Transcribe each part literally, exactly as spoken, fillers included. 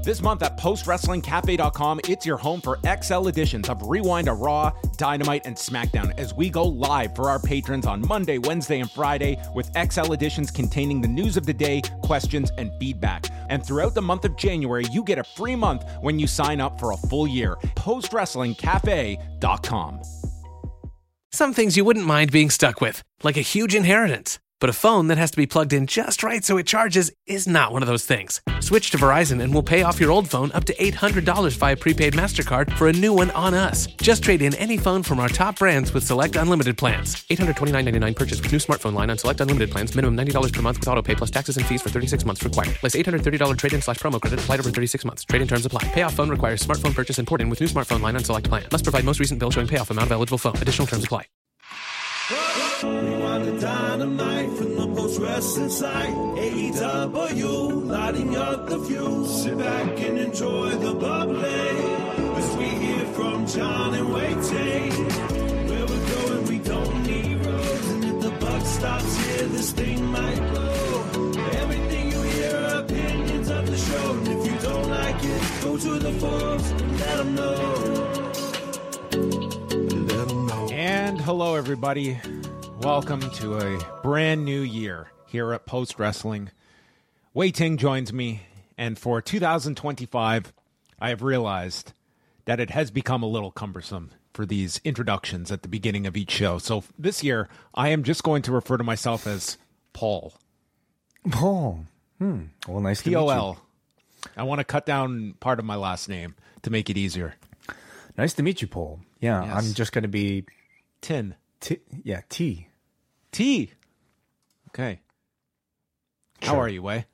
This month at post wrestling cafe dot com, it's your home for X L editions of Rewind to Raw, Dynamite, and SmackDown as we go live for our patrons on Monday, Wednesday, and Friday with X L editions containing the news of the day, questions, and feedback. And throughout the month of January, you get a free month when you sign up for a full year. post wrestling cafe dot com. Some things you wouldn't mind being stuck with, like a huge inheritance. But a phone that has to be plugged in just right so it charges is not one of those things. Switch to Verizon and we'll pay off your old phone up to eight hundred dollars via prepaid MasterCard for a new one on us. Just trade in any phone from our top brands with select unlimited plans. eight hundred twenty-nine dollars and ninety-nine cents purchase with new smartphone line on select unlimited plans. Minimum ninety dollars per month with auto pay plus taxes and fees for thirty-six months required. Less eight hundred thirty dollars trade-in slash promo credit applied over thirty-six months. Trade-in terms apply. Payoff phone requires smartphone purchase and port-in with new smartphone line on select plan. Must provide most recent bill showing payoff amount of eligible phone. Additional terms apply. Rewind the Dynamite from the Post Wrestling site. A E W, lighting up the fuse. Sit back and enjoy the bubbly as we hear from John and Wai Ting. Where we're going, we don't need roads, and if the buck stops here, this thing might blow. Everything you hear are opinions of the show, and if you don't like it, go to the forums and let them know. Let them know. And hello, everybody. Welcome to a brand new year here at Post Wrestling. Wai Ting joins me, and for two thousand twenty-five, I have realized that it has become a little cumbersome for these introductions at the beginning of each show. So this year, I am just going to refer to myself as Paul. Paul. Hmm. Well, nice to P O L. meet you. I want to cut down part of my last name to make it easier. Nice to meet you, Paul. Yeah, Yes. I'm just going to be... Tin. T- yeah, T. T. Okay. How Sure. are you, Wai?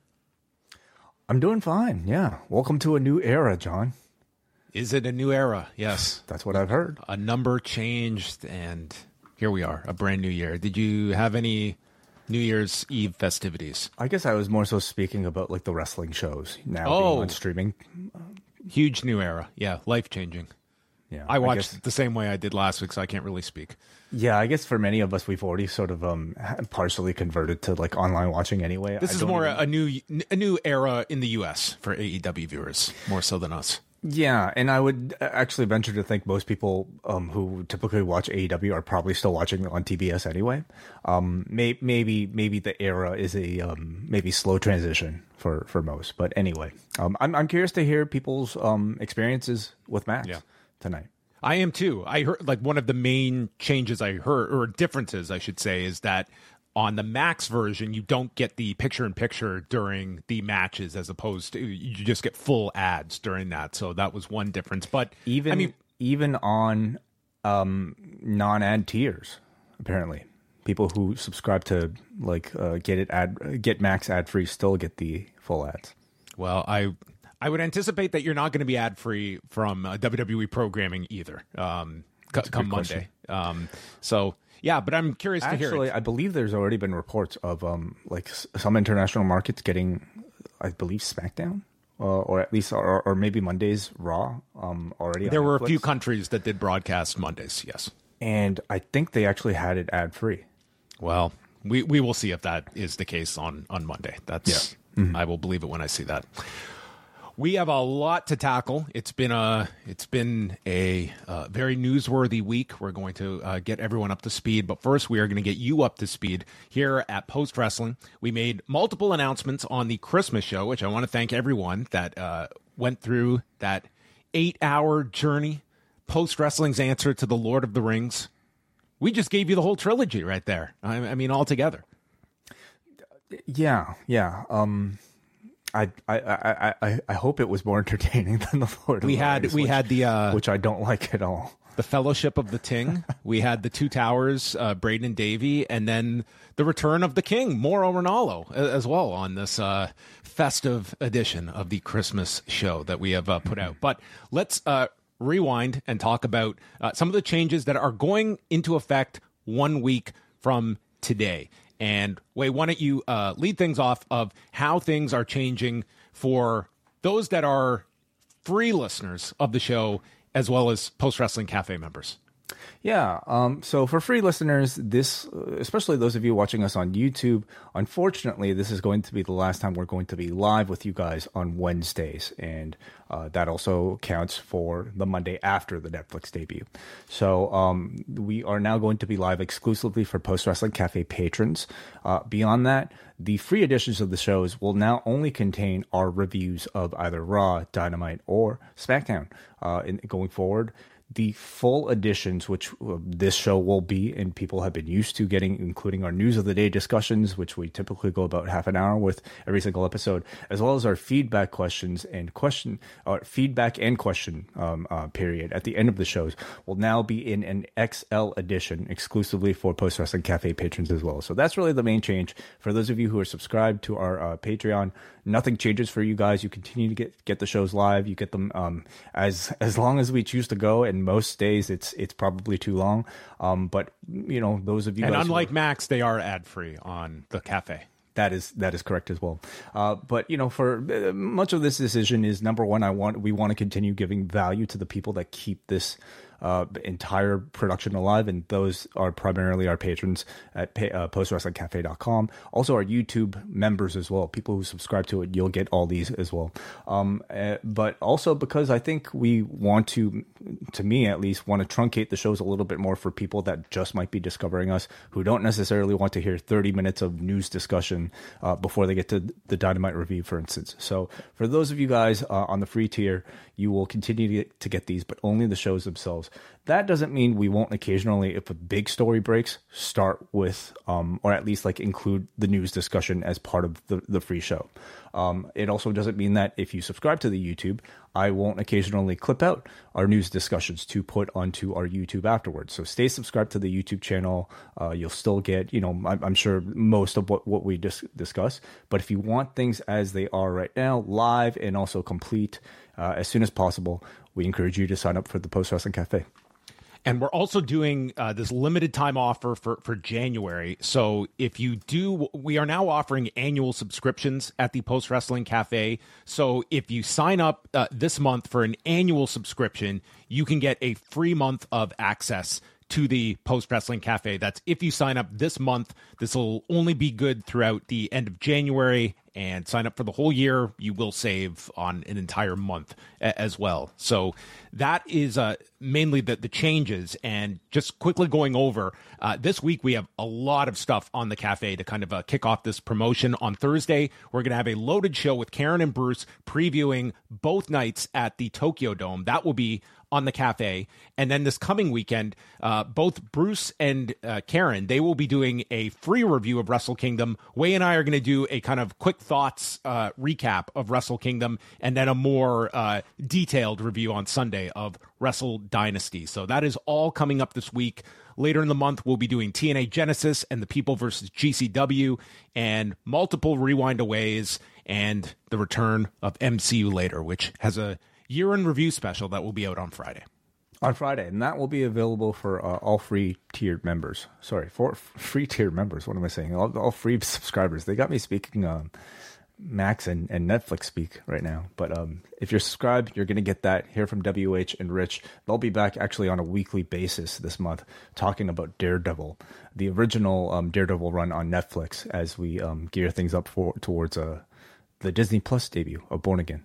I'm doing fine, yeah. Welcome to a new era, John. Is it a new era? Yes. That's what I've heard. A number changed, and here we are, a brand new year. Did you have any New Year's Eve festivities? I guess I was more so speaking about like the wrestling shows now Oh. being on streaming. Huge new era. Yeah, life-changing. Yeah, I watched guess- it the same way I did last week, so I can't really speak. Yeah, I guess for many of us, we've already sort of um partially converted to like online watching anyway. This I is don't more even- a new a new era in the U S for A E W viewers, more so than us. Yeah, and I would actually venture to think most people um, who typically watch A E W are probably still watching it on T B S anyway. Um, may, maybe maybe the era is a um, maybe slow transition for, for most, but anyway, um, I'm I'm curious to hear people's um, experiences with Max Yeah. tonight. I am too. I heard like one of the main changes I heard, or differences I should say, is that on the Max version, you don't get the picture-in-picture during the matches, as opposed to you just get full ads during that. So that was one difference. But Even I mean, even on um, non-ad tiers, apparently, people who subscribe to like uh, get it ad get Max ad free still get the full ads. well, I I would anticipate that you're not going to be ad-free from uh, W W E programming either. Um, c- come good Monday. Um, so yeah, but I'm curious to hear. Actually, It. I believe there's already been reports of um like s- some international markets getting, I believe, SmackDown, uh, or at least, or, or maybe Monday's Raw. Um, already on There were a few Netflix. countries that did broadcast Mondays. Yes. and I think they actually had it ad free. Well, we, we will see if that is the case on, on Monday. That's I will believe it when I see that. We have a lot to tackle. It's been a it's been a uh, very newsworthy week. We're going to uh, get everyone up to speed, but first we are going to get you up to speed here at Post Wrestling. We made multiple announcements on the Christmas show, which I want to thank everyone that uh, went through that eight-hour journey. Post Wrestling's answer to the Lord of the Rings. We just gave you the whole trilogy right there. I, I mean, all together. Yeah, yeah. Um, I I I I, I hope it was more entertaining than the Lord. We of the had Rings, we which, had the uh, which I don't like at all. the Fellowship of the Ting. We had the Two Towers, uh, Braden and Davey, and then the Return of the King, Mauro Ranallo, a- as well on this uh, festive edition of the Christmas show that we have uh, put out. But let's uh, rewind and talk about uh, some of the changes that are going into effect one week from today. And Wai, why don't you uh, lead things off of how things are changing for those that are free listeners of the show, as well as Post Wrestling Cafe members. Yeah. Um, so for free listeners, this, especially those of you watching us on YouTube, unfortunately, this is going to be the last time we're going to be live with you guys on Wednesdays. And uh, that also counts for the Monday after the Netflix debut. So um, we are now going to be live exclusively for Post Wrestling Cafe patrons. Uh, beyond that, the free editions of the shows will now only contain our reviews of either Raw, Dynamite, or SmackDown. Uh, in, going forward, the full editions, which uh, this show will be, and people have been used to getting, including our news of the day discussions, which we typically go about half an hour with every single episode, as well as our feedback questions and question, uh, feedback and question um, uh, period at the end of the shows, will now be in an X L edition exclusively for Post Wrestling Cafe patrons as well. So that's really the main change. For those of you who are subscribed to our uh, Patreon, nothing changes for you guys. You continue to get get the shows live. You get them um, as as long as we choose to go, and most days it's it's probably too long. Um, but you know, those of you and guys unlike are, Max, they are ad free on the cafe. That is that is correct as well. Uh, but you know, for uh, much of this decision is, number one, I want we want to continue giving value to the people that keep this uh, entire production alive, and those are primarily our patrons at pay, uh, post wrestling cafe dot com. Also, our YouTube members as well. People who subscribe to it, you'll get all these as well. Um, uh, but also because I think we want to, to me at least, want to truncate the shows a little bit more for people that just might be discovering us, who don't necessarily want to hear thirty minutes of news discussion uh, before they get to the Dynamite review, for instance. So for those of you guys uh, on the free tier, you will continue to get, to get these, but only the shows themselves. That doesn't mean we won't occasionally, if a big story breaks, start with, um, or at least like include the news discussion as part of the, the free show. Um, it also doesn't mean that if you subscribe to the YouTube, I won't occasionally clip out our news discussions to put onto our YouTube afterwards. So stay subscribed to the YouTube channel. Uh, you'll still get, you know, I'm, I'm sure most of what, what we dis- discuss. But if you want things as they are right now, live and also complete uh, as soon as possible, we encourage you to sign up for the Post Wrestling Cafe. And we're also doing uh, this limited time offer for, for January. So if you do, we are now offering annual subscriptions at the Post Wrestling Cafe. So if you sign up uh, this month for an annual subscription, you can get a free month of access to the Post Wrestling Cafe. That's if you sign up this month. This will only be good throughout the end of January, and sign up for the whole year. You will save on an entire month a- as well. So that is uh, mainly the, the changes. And just quickly going over, uh, this week we have a lot of stuff on the cafe to kind of uh, kick off this promotion. On Thursday, we're going to have a loaded show with Karen and Bruce previewing both nights at the Tokyo Dome. That will be on the cafe. And then this coming weekend, uh, both Bruce and uh, Karen, they will be doing a free review of Wrestle Kingdom. Wei and I are going to do a kind of quick thoughts uh, recap of Wrestle Kingdom, and then a more uh, detailed review on Sunday of Wrestle Dynasty. So that is all coming up this week. Later in the month, we'll be doing T N A Genesis and the People versus G C W, and multiple Rewind-aways, and the return of M C U Later, which has a year-end review special that will be out on Friday. On Friday, and that will be available for uh, all free tiered members. Sorry, for free tiered members. What am I saying? All, all free subscribers. They got me speaking um, Max and, and Netflix speak right now. But um, if you're subscribed, you're going to get that. Hear from W H and Rich. They'll be back actually on a weekly basis this month talking about Daredevil, the original um, Daredevil run on Netflix, as we um, gear things up for towards uh, the Disney Plus debut of Born Again.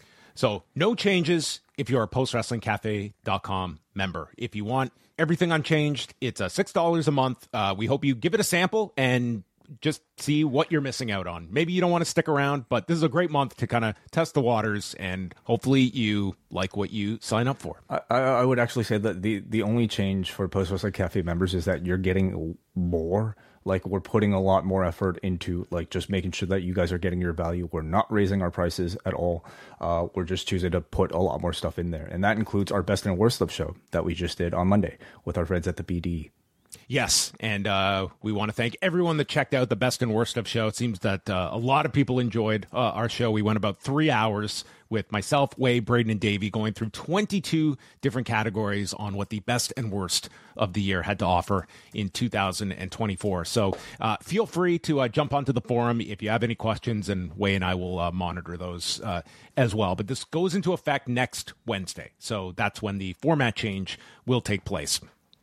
So no changes if you're a post wrestling cafe dot com member. If you want everything unchanged, it's uh, six dollars a month. Uh, we hope you give it a sample and just see what you're missing out on. Maybe you don't want to stick around, but this is a great month to kind of test the waters, and hopefully you like what you sign up for. I, I would actually say that the, the only change for Post Wrestling Cafe members is that you're getting more. Like, we're putting a lot more effort into, like, just making sure that you guys are getting your value. We're not raising our prices at all. Uh, we're just choosing to put a lot more stuff in there. And that includes our Best and Worst of show that we just did on Monday with our friends at the B D E. Yes, and uh, we want to thank everyone that checked out the Best and Worst of show. It seems that uh, a lot of people enjoyed uh, our show. We went about three hours with myself, Wade, Braden, and Davey going through twenty-two different categories on what the best and worst of the year had to offer in two thousand twenty-four. So uh, feel free to uh, jump onto the forum if you have any questions, and Wade and I will uh, monitor those uh, as well. But this goes into effect next Wednesday, so that's when the format change will take place.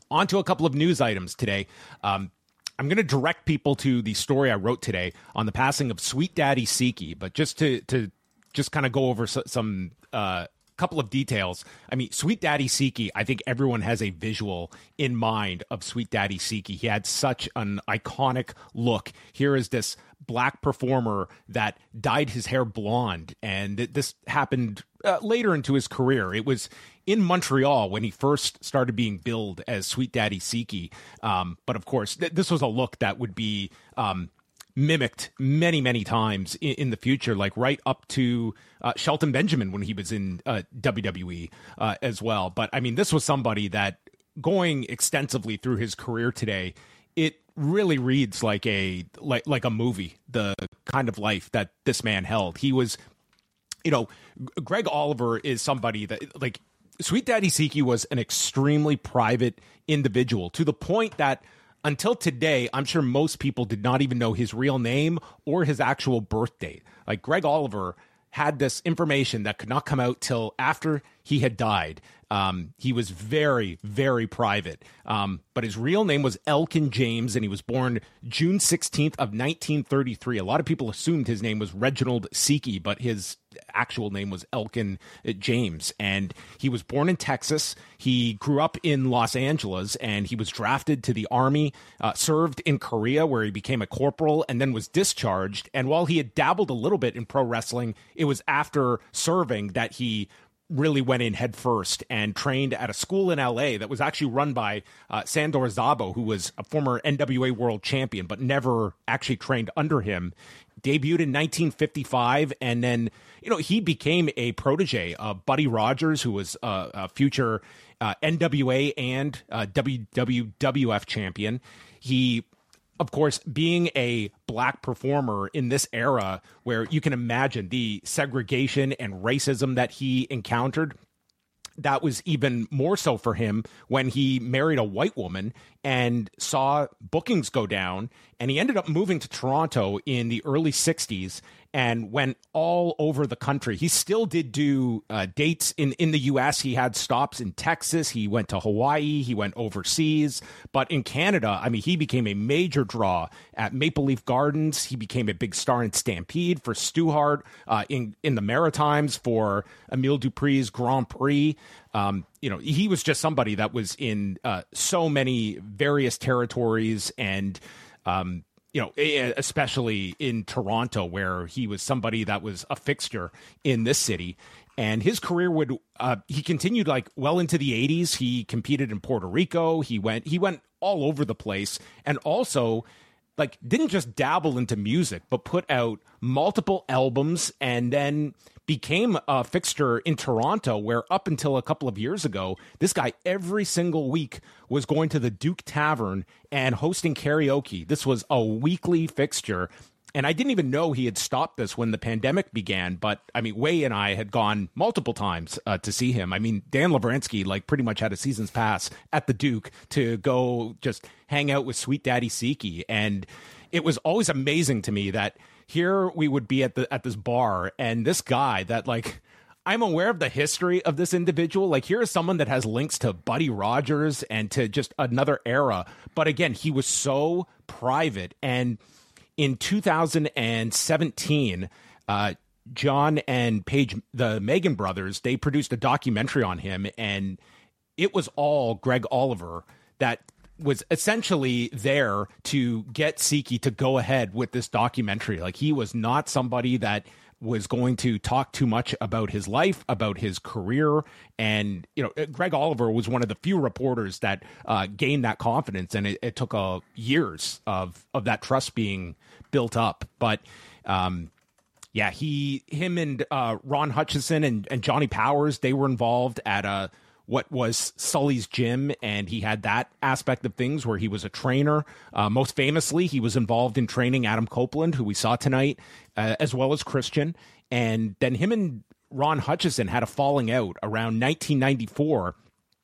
on to a couple of news items today. Um, I'm going to direct people to the story I wrote today on the passing of Sweet Daddy Siki, but just to to just kind of go over so, some uh, couple of details. I mean, Sweet Daddy Siki, I think everyone has a visual in mind of Sweet Daddy Siki. He had such an iconic look. Here is this black performer that dyed his hair blonde, and th- this happened uh, later into his career. It was in Montreal when he first started being billed as Sweet Daddy Siki. Um, but of course, th- this was a look that would be um, mimicked many, many times in, in the future, like right up to uh, Shelton Benjamin when he was in uh, W W E uh, as well. But I mean, this was somebody that, going extensively through his career today, it really reads like a like like a movie, the kind of life that this man held. He was, you know, Greg Oliver is somebody that, like, Sweet Daddy Siki was an extremely private individual, to the point that until today, I'm sure most people did not even know his real name or his actual birth date. Like, Greg Oliver had this information that could not come out till after he had died. Um, he was very, very private. Um, but his real name was Elkin James, and he was born June sixteenth of nineteen thirty-three. A lot of people assumed his name was Reginald Siki, but his actual name was Elkin James. And he was born in Texas. He grew up in Los Angeles, and he was drafted to the Army, uh, served in Korea, where he became a corporal, and then was discharged. And while he had dabbled a little bit in pro wrestling, it was after serving that he really went in head first and trained at a school in L A that was actually run by uh, Sandor Szabo, who was a former N W A world champion, but never actually trained under him. Debuted in nineteen fifty-five, and then, you know, he became a protege of Buddy Rogers, who was uh, a future uh, N W A and uh, W W F champion. He, of course, being a black performer in this era where you can imagine the segregation and racism that he encountered, that was even more so for him when he married a white woman and saw bookings go down. And he ended up moving to Toronto in the early sixties and went all over the country. He still did do uh, dates in, in the U S. He had stops in Texas. He went to Hawaii. He went overseas. But in Canada, I mean, he became a major draw at Maple Leaf Gardens. He became a big star in Stampede for Stu Hart, uh, in, in the Maritimes for Emile Dupree's Grand Prix. Um, you know, he was just somebody that was in uh, so many various territories, and um, you know, especially in Toronto, where he was somebody that was a fixture in this city. And his career would, uh, he continued like well into the eighties. He competed in Puerto Rico. He went, he went all over the place, and also like didn't just dabble into music, but put out multiple albums, and then became a fixture in Toronto, where up until a couple of years ago, this guy every single week was going to the Duke Tavern and hosting karaoke. This was a weekly fixture. And I didn't even know he had stopped this when the pandemic began. But I mean, Way and I had gone multiple times uh, to see him. I mean, Dan Lavransky like pretty much had a season's pass at the Duke to go just hang out with Sweet Daddy Siki. And it was always amazing to me that here we would be at the at this bar, and this guy that, like, I'm aware of the history of this individual. Like, here is someone that has links to Buddy Rogers and to just another era. But again, he was so private. And in two thousand seventeen, uh, John and Paige, the Megan brothers, they produced a documentary on him, and it was all Greg Oliver that was essentially there to get Siki to go ahead with this documentary. Like, he was not somebody that was going to talk too much about his life, about his career. And, you know, Greg Oliver was one of the few reporters that uh, gained that confidence. And it, it took uh, years of, of that trust being built up. But, um, yeah, he, him and uh, Ron Hutchison and, and Johnny Powers, they were involved at a, what was Sully's Gym, and he had that aspect of things where he was a trainer. Uh, most famously, he was involved in training Adam Copeland, who we saw tonight, uh, as well as Christian. And then him and Ron Hutchison had a falling out around nineteen ninety-four.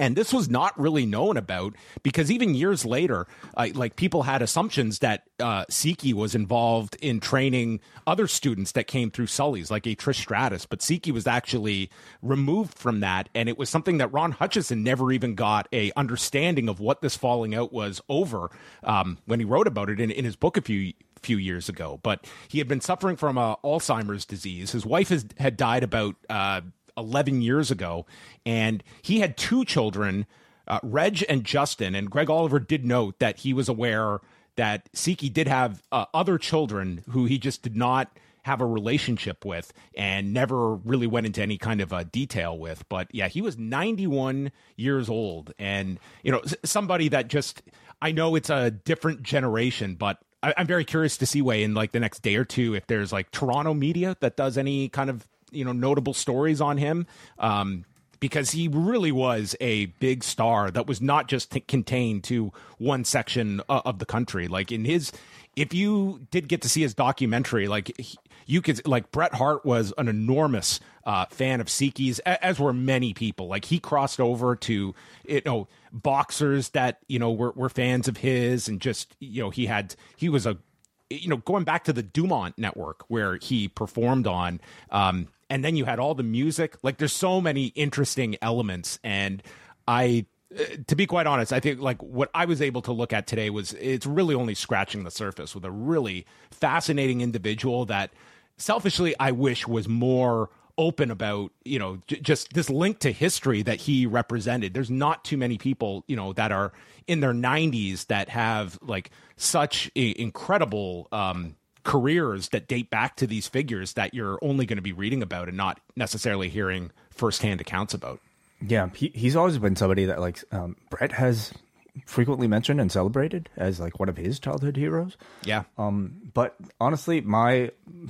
And this was not really known about because even years later, uh, like people had assumptions that uh, Siki was involved in training other students that came through Sully's, like a Trish Stratus. But Siki was actually removed from that. And it was something that Ron Hutchison never even got a understanding of what this falling out was over um, when he wrote about it in, in his book a few few years ago. But he had been suffering from uh, Alzheimer's disease. His wife has, had died about uh, eleven years ago, and he had two children, uh, Reg and Justin. And Greg Oliver did note that he was aware that Siki did have uh, other children who he just did not have a relationship with and never really went into any kind of uh, detail with. But yeah, he was ninety-one years old, and you know, somebody that just, I know it's a different generation, but I, I'm very curious to see, Way, in like the next day or two, if there's like Toronto media that does any kind of, you know, notable stories on him. Um, because he really was a big star that was not just t- contained to one section uh, of the country. Like in his, if you did get to see his documentary, like he, you could, like Bret Hart was an enormous uh, fan of Siki's, as were many people. Like he crossed over to, you know, boxers that, you know, were, were fans of his, and just, you know, he had, he was a, you know, going back to the Dumont Network where he performed on, um, and then you had all the music. Like there's so many interesting elements. And I, uh, to be quite honest, I think like what I was able to look at today was, it's really only scratching the surface with a really fascinating individual that selfishly I wish was more open about, you know, j- just this link to history that he represented. There's not too many people, you know, that are in their nineties that have like such a incredible, um, careers that date back to these figures that you're only going to be reading about and not necessarily hearing firsthand accounts about. Yeah, he, he's always been somebody that like um, Bret has frequently mentioned and celebrated as like one of his childhood heroes. Yeah. Um, but honestly, my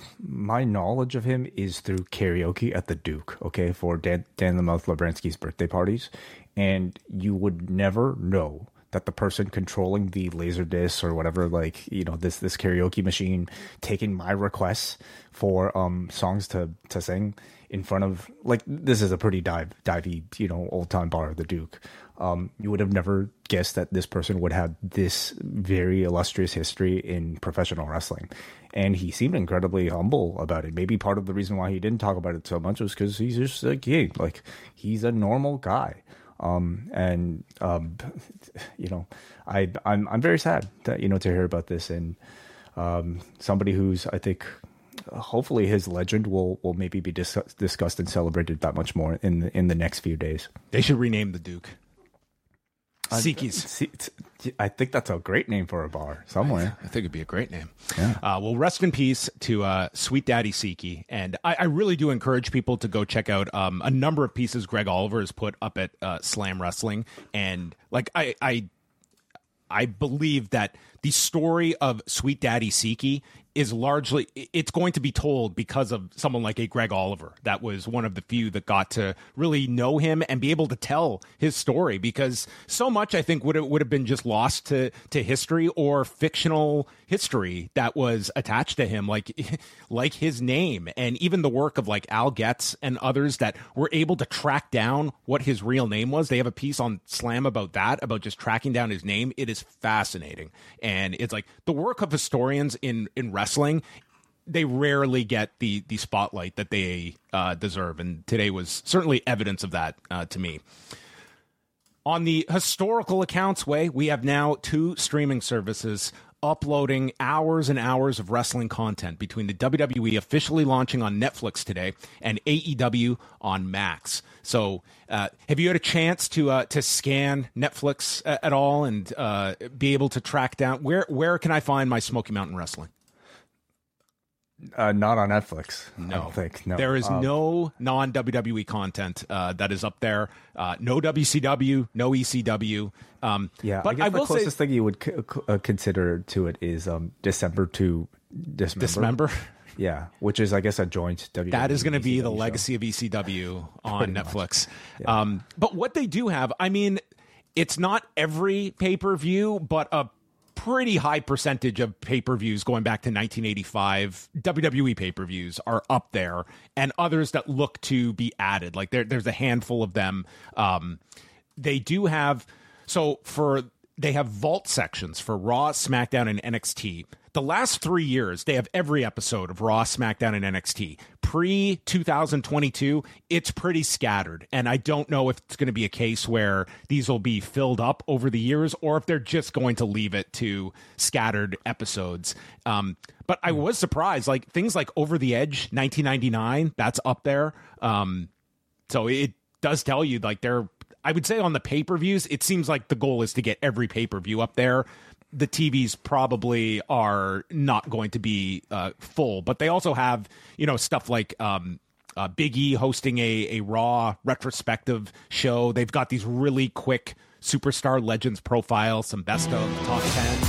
my knowledge of him is through karaoke at the Duke. Okay, for Dan, Dan the Mouth Labransky's birthday parties, and you would never know that the person controlling the laser disc or whatever, like, you know, this this karaoke machine, taking my requests for um songs to to sing in front of, like, this is a pretty dive divey, you know, old time bar, the Duke. Um, you would have never guessed that this person would have this very illustrious history in professional wrestling. And he seemed incredibly humble about it. Maybe part of the reason why he didn't talk about it so much was because he's just like, yeah, like he's a normal guy. Um, and, um, you know, I, I'm, I'm very sad that, you know, to hear about this, and, um, somebody who's, I think, hopefully his legend will, will maybe be dis- discussed and celebrated that much more in the, in the next few days. They should rename the Duke. Siki's. I think that's a great name for a bar somewhere. I think it'd be a great name. Yeah. Uh, well, rest in peace to uh, Sweet Daddy Siki. And I, I really do encourage people to go check out um, a number of pieces Greg Oliver has put up at uh, Slam Wrestling. And like I, I, I believe that the story of Sweet Daddy Siki is largely, it's going to be told because of someone like a Greg Oliver. That was one of the few that got to really know him and be able to tell his story, because so much I think would have, would have been just lost to, to history or fictional history that was attached to him, like, like his name, and even the work of like Al Getz and others that were able to track down what his real name was. They have a piece on Slam about that, about just tracking down his name. It is fascinating. And it's like the work of historians in, in wrestling, they rarely get the the spotlight that they uh, deserve, and today was certainly evidence of that uh, to me. On the historical accounts, Way, we have now two streaming services uploading hours and hours of wrestling content, between the W W E officially launching on Netflix today and A E W on Max. So uh, have you had a chance to uh, to scan Netflix at all and uh, be able to track down, where where can I find my Smoky Mountain Wrestling? Uh, not on Netflix. No, I don't think. No, there is um, no non W W E content uh, that is up there. Uh, no W C W, no E C W. Um, yeah, but I guess I the will closest say, thing you would c- c- uh, consider to it is um, December to Dismember. Dismember. Yeah, which is, I guess, a joint W W E. That is going to be the show. legacy of E C W on Pretty Netflix. Yeah. Um, but what they do have, I mean, it's not every pay-per-view, but a pretty high percentage of pay-per-views going back to nineteen eighty-five W W E pay-per-views are up there, and others that look to be added. Like there, there's a handful of them. Um, they do have, so for, they have vault sections for Raw, SmackDown, and N X T. The last three years, they have every episode of Raw, SmackDown, and N X T. Pre twenty twenty-two, it's pretty scattered. And I don't know if it's going to be a case where these will be filled up over the years or if they're just going to leave it to scattered episodes. Um, but I was surprised, like things like Over the Edge, nineteen ninety-nine, that's up there. Um, so it does tell you, like, they're, I would say on the pay-per-views, it seems like the goal is to get every pay-per-view up there. The T Vs probably are not going to be uh, full, but they also have, you know, stuff like um, uh, Big E hosting a, a Raw retrospective show. They've got these really quick Superstar Legends profiles, some best of top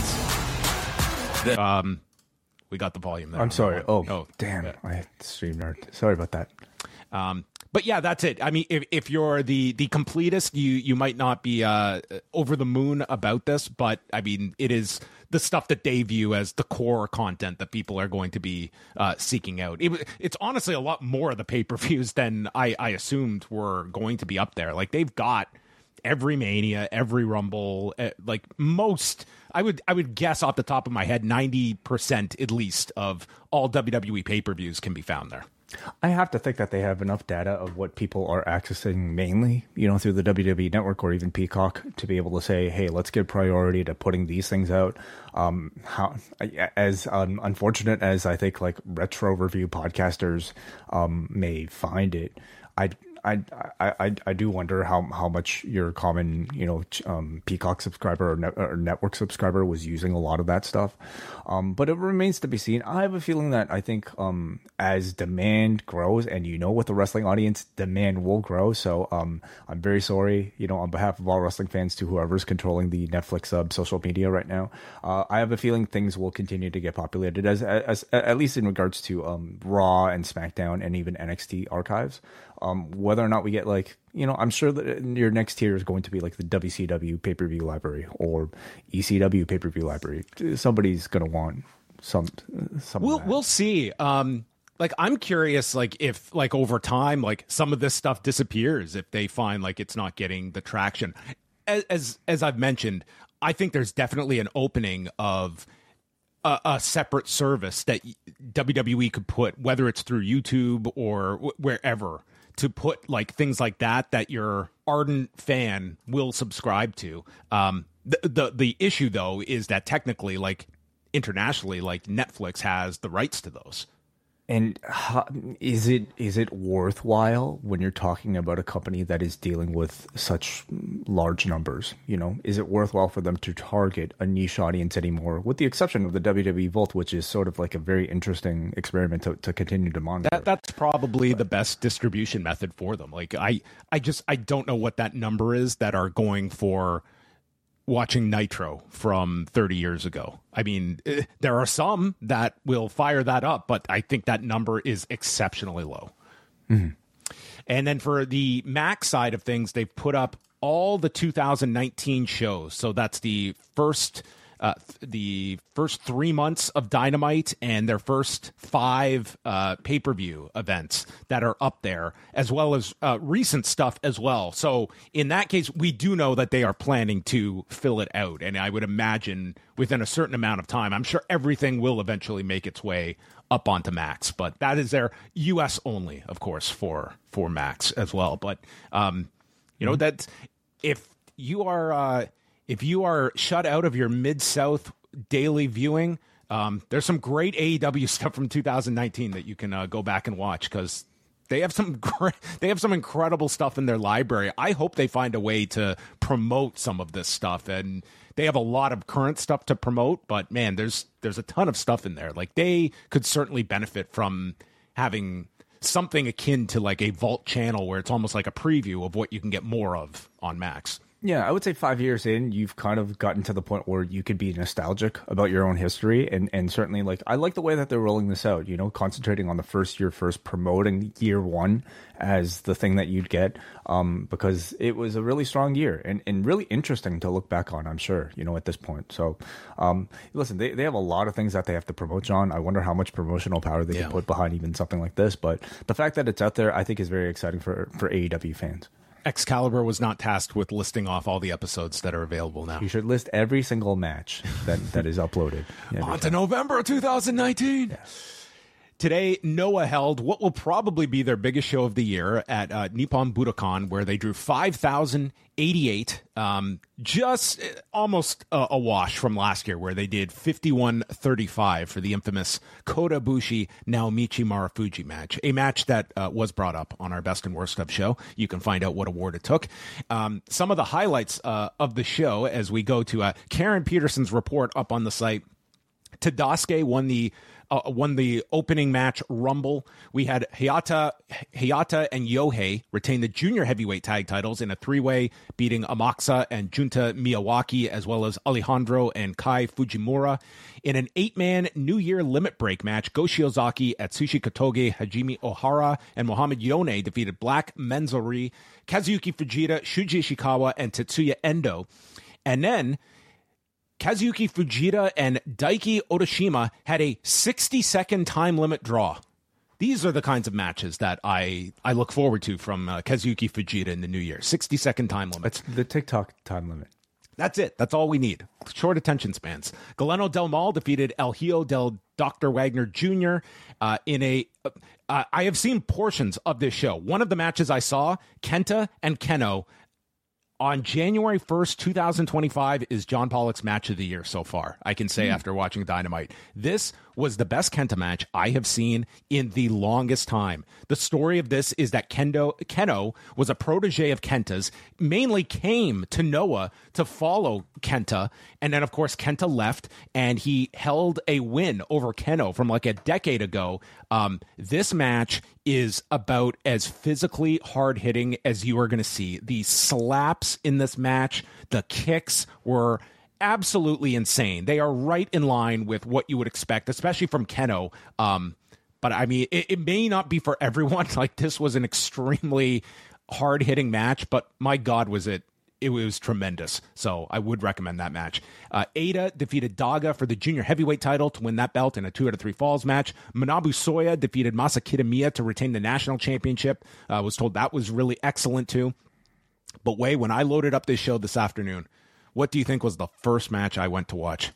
tens. Um, we got the volume there. I'm sorry. Oh, oh damn. Yeah. I stream nerd. Sorry about that. Um, But yeah, that's it. I mean, if, if you're the, the completist, you, you might not be uh, over the moon about this, but I mean, it is the stuff that they view as the core content that people are going to be uh, seeking out. It, it's honestly a lot more of the pay-per-views than I, I assumed were going to be up there. Like, they've got every Mania, every Rumble, uh, like most, I would I would guess off the top of my head, ninety percent at least of all W W E pay-per-views can be found there. I have to think that they have enough data of what people are accessing mainly, you know, through the W W E Network or even Peacock to be able to say, hey, let's give priority to putting these things out. Um, how, as um, unfortunate as I think like retro review podcasters um, may find it, I I, I I do wonder how, how much your common, you know, um, Peacock subscriber or, net, or network subscriber was using a lot of that stuff. Um, but it remains to be seen. I have a feeling that I think um, as demand grows, and you know, with the wrestling audience, demand will grow. So um, I'm very sorry, you know, on behalf of all wrestling fans to whoever's controlling the Netflix sub social media right now. Uh, I have a feeling things will continue to get populated, as, as at least in regards to um, Raw and SmackDown and even N X T archives. Um, whether or not we get like, you know, I'm sure that your next tier is going to be like the W C W pay-per-view library or E C W pay-per-view library. Somebody's going to want some, some We'll, we'll see. Um, like, I'm curious, like, if like over time, like some of this stuff disappears, if they find like it's not getting the traction. As, as, as I've mentioned, I think there's definitely an opening of a, a separate service that W W E could put, whether it's through YouTube or w- wherever, to put like things like that that your ardent fan will subscribe to. Um, the, the the issue though is that technically, like internationally, like Netflix has the rights to those. And how, is it is it worthwhile when you're talking about a company that is dealing with such large numbers? You know, is it worthwhile for them to target a niche audience anymore? With the exception of the W W E Vault, which is sort of like a very interesting experiment to, to continue to monitor. That, that's probably but, the best distribution method for them. Like I, I just I don't know what that number is that are going for watching Nitro from thirty years ago. I mean, there are some that will fire that up, but I think that number is exceptionally low. Mm-hmm. And then for the Max side of things, they've put up all the two thousand nineteen shows. So that's the first uh, the first three months of Dynamite and their first five uh, pay-per-view events that are up there, as well as uh, recent stuff as well. So in that case, we do know that they are planning to fill it out. And I would imagine within a certain amount of time, I'm sure everything will eventually make its way up onto Max. But that is their U S only, of course, for, for Max as well. But, um, you know, mm-hmm. that if you are... Uh, If you are shut out of your Mid-South daily viewing, um, there's some great A E W stuff from two thousand nineteen that you can uh, go back and watch because they have some great, they have some incredible stuff in their library. I hope they find a way to promote some of this stuff, and they have a lot of current stuff to promote. But man, there's there's a ton of stuff in there. Like they could certainly benefit from having something akin to like a Vault channel where it's almost like a preview of what you can get more of on Max. Yeah, I would say five years in, you've kind of gotten to the point where you could be nostalgic about your own history. And, and certainly, like, I like the way that they're rolling this out, you know, concentrating on the first year first, promoting year one as the thing that you'd get, um, because it was a really strong year and, and really interesting to look back on, I'm sure, you know, at this point. So, um, listen, they, they have a lot of things that they have to promote, John. I wonder how much promotional power they yeah. can put behind even something like this. But the fact that it's out there, I think, is very exciting for, for A E W fans. Excalibur was not tasked with listing off all the episodes that are available now. You should list every single match that, that is uploaded. On to November twenty nineteen. Yeah. Today, Noah held what will probably be their biggest show of the year at uh, Nippon Budokan, where they drew five thousand eighty-eight, um, just almost a, a wash from last year, where they did fifty-one thirty-five for the infamous Kota Ibushi Naomichi Marufuji match, a match that uh, was brought up on our Best and Worst of show. You can find out what award it took. Um, some of the highlights uh, of the show as we go to uh, Karen Peterson's report up on the site. Tadasuke won the uh, won the opening match Rumble. We had Hayata Hayata and Yohei retain the junior heavyweight tag titles in a three-way, beating Amakusa and Junta Miyawaki, as well as Alejandro and Kai Fujimura. In an eight-man New Year limit break match, Go Shiozaki, Atsushi Kotoge, Hajime Ohara, and Mohamed Yone defeated Black Menzori, Kazuyuki Fujita, Shuji Ishikawa, and Tetsuya Endo. And then Kazuyuki Fujita and Daiki Otoshima had a sixty-second time limit draw. These are the kinds of matches that I, I look forward to from uh, Kazuyuki Fujita in the new year. sixty-second time limit. That's the TikTok time limit. That's it. That's all we need. Short attention spans. Galeno Del Mal defeated El Hijo del Doctor Wagner Junior Uh, in a... Uh, I have seen portions of this show. One of the matches I saw, Kenta and Keno, on January first, twenty twenty-five, is John Pollock's match of the year so far. I can say mm. after watching Dynamite. This was the best Kenta match I have seen in the longest time. The story of this is that Kendo, Keno was a protege of Kenta's, mainly came to Noah to follow Kenta, and then, of course, Kenta left, and he held a win over Keno from like a decade ago. Um, this match is about as physically hard-hitting as you are going to see. The slaps in this match, the kicks were absolutely insane. They are right in line with what you would expect, especially from Keno. Um, but I mean, it, it may not be for everyone. Like, this was an extremely hard-hitting match, but my God, was it It was tremendous. So I would recommend that match. Uh, Ada defeated Daga for the junior heavyweight title to win that belt in a two out of three falls match. Manabu Soya defeated Masa Kitamiya to retain the national championship. I uh, was told that was really excellent too. But Wei, when I loaded up this show this afternoon, what do you think was the first match I went to watch?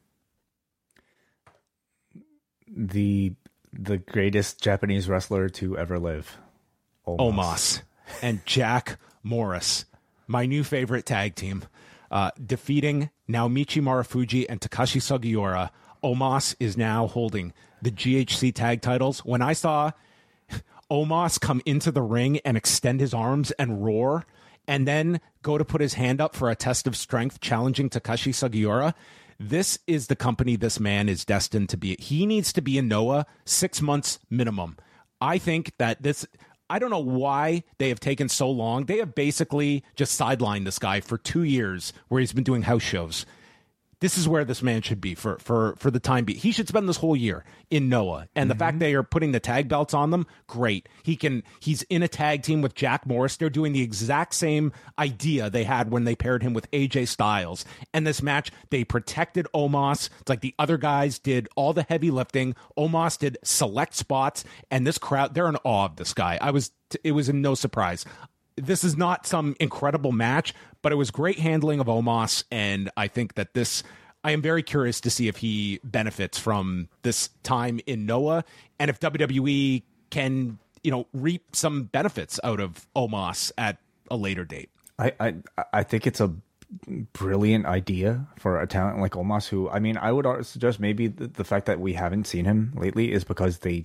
The the greatest Japanese wrestler to ever live. Omos. Omos and Jack Morris. My new favorite tag team, uh, defeating Naomichi Marufuji and Takashi Sugiura. Omos is now holding the G H C tag titles. When I saw Omos come into the ring and extend his arms and roar, and then go to put his hand up for a test of strength, challenging Takashi Sugiura, this is the company this man is destined to be. He needs to be in Noah six months minimum. I think that this... I don't know why they have taken so long. They have basically just sidelined this guy for two years where he's been doing house shows. This is where this man should be for for for the time being. He should spend this whole year in Noah. And mm-hmm. the fact they are putting the tag belts on them, great. He can he's in a tag team with Jack Morris. They're doing the exact same idea they had when they paired him with A J Styles. And this match, they protected Omos. It's like the other guys did all the heavy lifting. Omos did select spots, and this crowd, they're in awe of this guy. I was it was in no surprise. This is not some incredible match, but it was great handling of Omos, and I think that this, I am very curious to see if he benefits from this time in Noah, and if W W E can, you know, reap some benefits out of Omos at a later date. I, I, I think it's a brilliant idea for a talent like Omos, who, I mean, I would suggest maybe the, the fact that we haven't seen him lately is because they...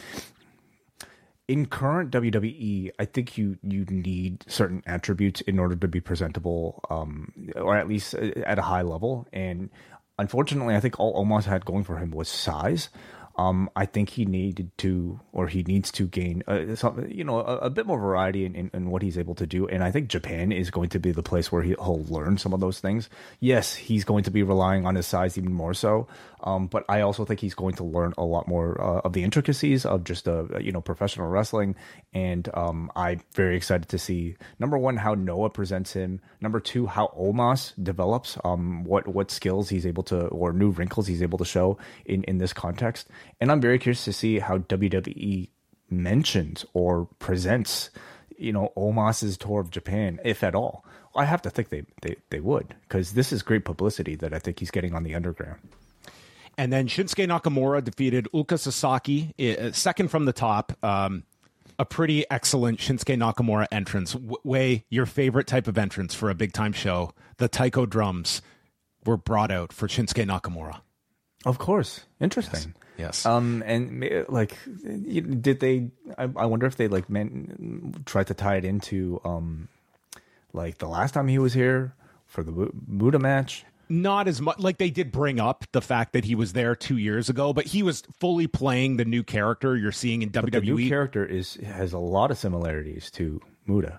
In current W W E, I think you you need certain attributes in order to be presentable, um, or at least at a high level. And unfortunately, I think all Omos had going for him was size. Um, I think he needed to, or he needs to gain, uh, some, you know, a, a bit more variety in, in, in what he's able to do. And I think Japan is going to be the place where he, he'll learn some of those things. Yes, he's going to be relying on his size even more so. Um, but I also think he's going to learn a lot more uh, of the intricacies of just, uh, you know, professional wrestling. And um, I'm very excited to see, number one, how Noah presents him. Number two, how Omos develops, um, what, what skills he's able to, or new wrinkles he's able to show in, in this context. And I'm very curious to see how W W E mentions or presents you know, Omos's tour of Japan, if at all? I have to think they, they, they would, because this is great publicity that I think he's getting on the underground. And then Shinsuke Nakamura defeated Uka Sasaki, uh, second from the top. Um, a pretty excellent Shinsuke Nakamura entrance. W- Way, your favorite type of entrance for a big-time show. The taiko drums were brought out for Shinsuke Nakamura. Of course. Interesting. Yes. yes. Um, and like, did they, I, I wonder if they like meant, tried to tie it into, um, like the last time he was here for the Muta match. Not as much. Like, they did bring up the fact that he was there two years ago, but he was fully playing the new character you're seeing in W W E. But the new character is has a lot of similarities to Muta.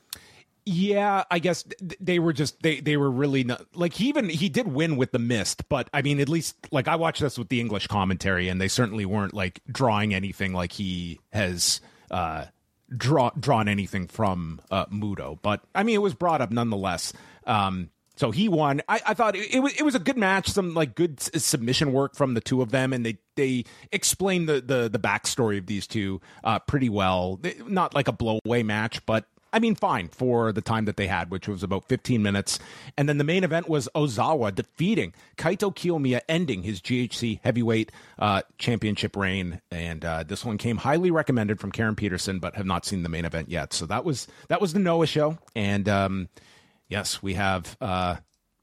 Yeah, I guess they were just they they were really not, like he even he did win with the Mist, but I mean, at least like I watched this with the English commentary, and they certainly weren't like drawing anything like he has uh draw drawn anything from uh Muto. But I mean, it was brought up nonetheless. Um So he won. I, I thought it, it was it was a good match. Some like good s- submission work from the two of them, and they they explained the the the backstory of these two uh, pretty well. They, not like a blowaway match, but I mean, fine for the time that they had, which was about fifteen minutes. And then the main event was Ozawa defeating Kaito Kiyomiya, ending his G H C heavyweight uh, championship reign. And uh, this one came highly recommended from Karen Peterson, but have not seen the main event yet. So that was that was the Noah show, and. Um, Yes, we have uh,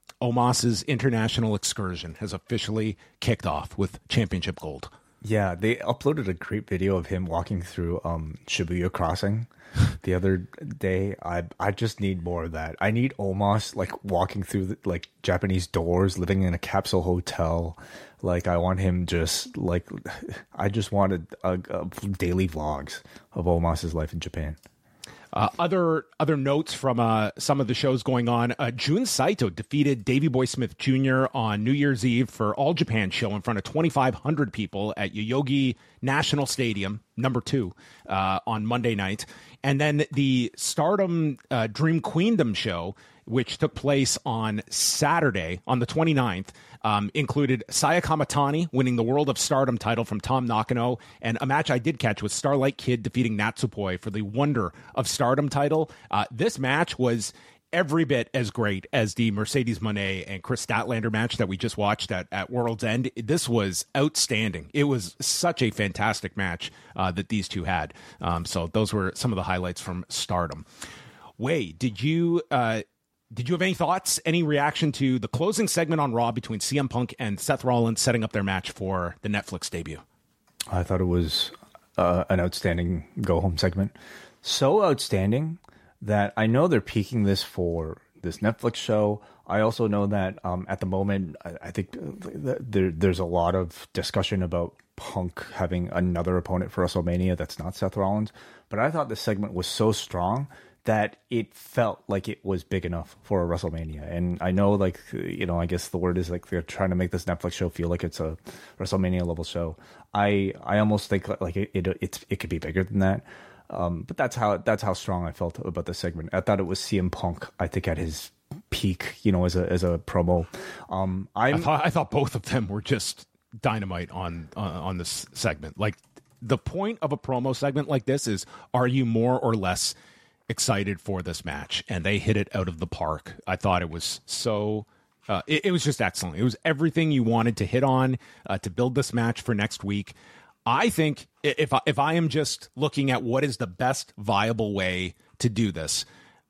Omos's international excursion has officially kicked off with championship gold. Yeah, they uploaded a great video of him walking through um, Shibuya Crossing the other day. I I just need more of that. I need Omos like walking through the, like Japanese doors, living in a capsule hotel. Like I want him just like I just wanted a, a daily vlogs of Omos's life in Japan. Uh, other other notes from uh, some of the shows going on. Uh, Jun Saito defeated Davey Boy Smith Junior on New Year's Eve for All Japan show in front of twenty-five hundred people at Yoyogi National Stadium, number two, uh, on Monday night. And then the Stardom uh, Dream Queendom show, which took place on Saturday, on the twenty-ninth, um, included Saya Kamatani winning the World of Stardom title from Tom Nakano, and a match I did catch was Starlight Kid defeating Natsupoi for the Wonder of Stardom title. Uh, this match was every bit as great as the Mercedes Moné and Chris Statlander match that we just watched at, at World's End. This was outstanding. It was such a fantastic match uh, that these two had. Um, so those were some of the highlights from Stardom. Wei, did you... Uh, Did you have any thoughts, any reaction to the closing segment on Raw between C M Punk and Seth Rollins setting up their match for the Netflix debut? I thought it was uh, an outstanding go-home segment. So outstanding that I know they're peaking this for this Netflix show. I also know that um, at the moment, I, I think there, there's a lot of discussion about Punk having another opponent for WrestleMania that's not Seth Rollins. But I thought this segment was so strong that it felt like it was big enough for a WrestleMania. And I know, like, you know, I guess the word is like they're trying to make this Netflix show feel like it's a WrestleMania level show. I I almost think like it it it, it could be bigger than that. Um, but that's how that's how strong I felt about this segment. I thought it was C M Punk, I think, at his peak, you know, as a as a promo. Um, I'm, I thought I thought both of them were just dynamite on on, on this segment. Like, the point of a promo segment like this is, are you more or less excited for this match? And they hit it out of the park. I thought it was so uh, it, it was just excellent. It was everything you wanted to hit on uh, to build this match for next week. I think if I, if I am just looking at what is the best viable way to do this,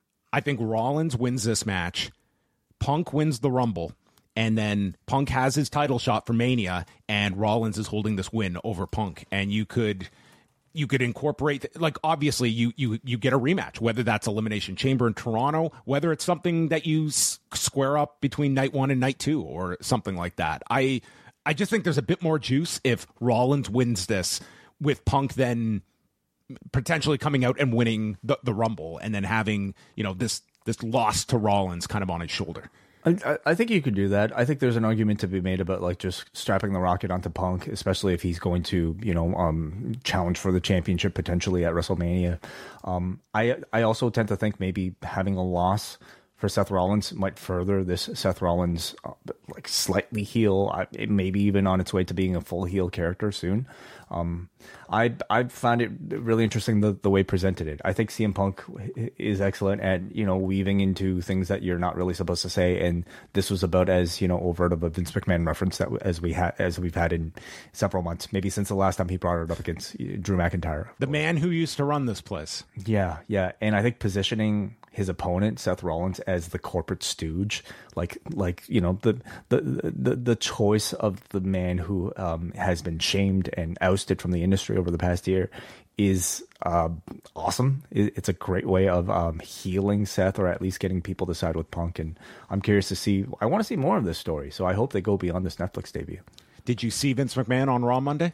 I think Rollins wins this match, Punk wins the Rumble, and then Punk has his title shot for Mania, and Rollins is holding this win over Punk. And you could you could incorporate, like, obviously you you you get a rematch, whether that's Elimination Chamber in Toronto, whether it's something that you s- square up between night one and night two or something like that. I I just think there's a bit more juice if Rollins wins this, with Punk then potentially coming out and winning the, the Rumble, and then having, you know, this this loss to Rollins kind of on his shoulder. I, I think you could do that. I think there's an argument to be made about like just strapping the Rocket onto Punk, especially if he's going to, you know, um, challenge for the championship potentially at WrestleMania. Um, I I also tend to think maybe having a loss for Seth Rollins might further this Seth Rollins uh, like slightly heel, uh, maybe even on its way to being a full heel character soon. Um, I I found it really interesting the, the way presented it. I think C M Punk is excellent at, you know, weaving into things that you're not really supposed to say, and this was about as, you know, overt of a Vince McMahon reference that as we had as we've had in several months, maybe since the last time he brought it up against Drew McIntyre, the man who used to run this place. Yeah, yeah, and I think positioning his opponent Seth Rollins as the corporate stooge, like like you know the the the, the choice of the man who um, has been shamed and ousted from the industry over the past year, is uh, awesome. It's a great way of um, healing Seth, or at least getting people to side with Punk. And I'm curious to see. I want to see more of this story, so I hope they go beyond this Netflix debut. Did you see Vince McMahon on Raw Monday?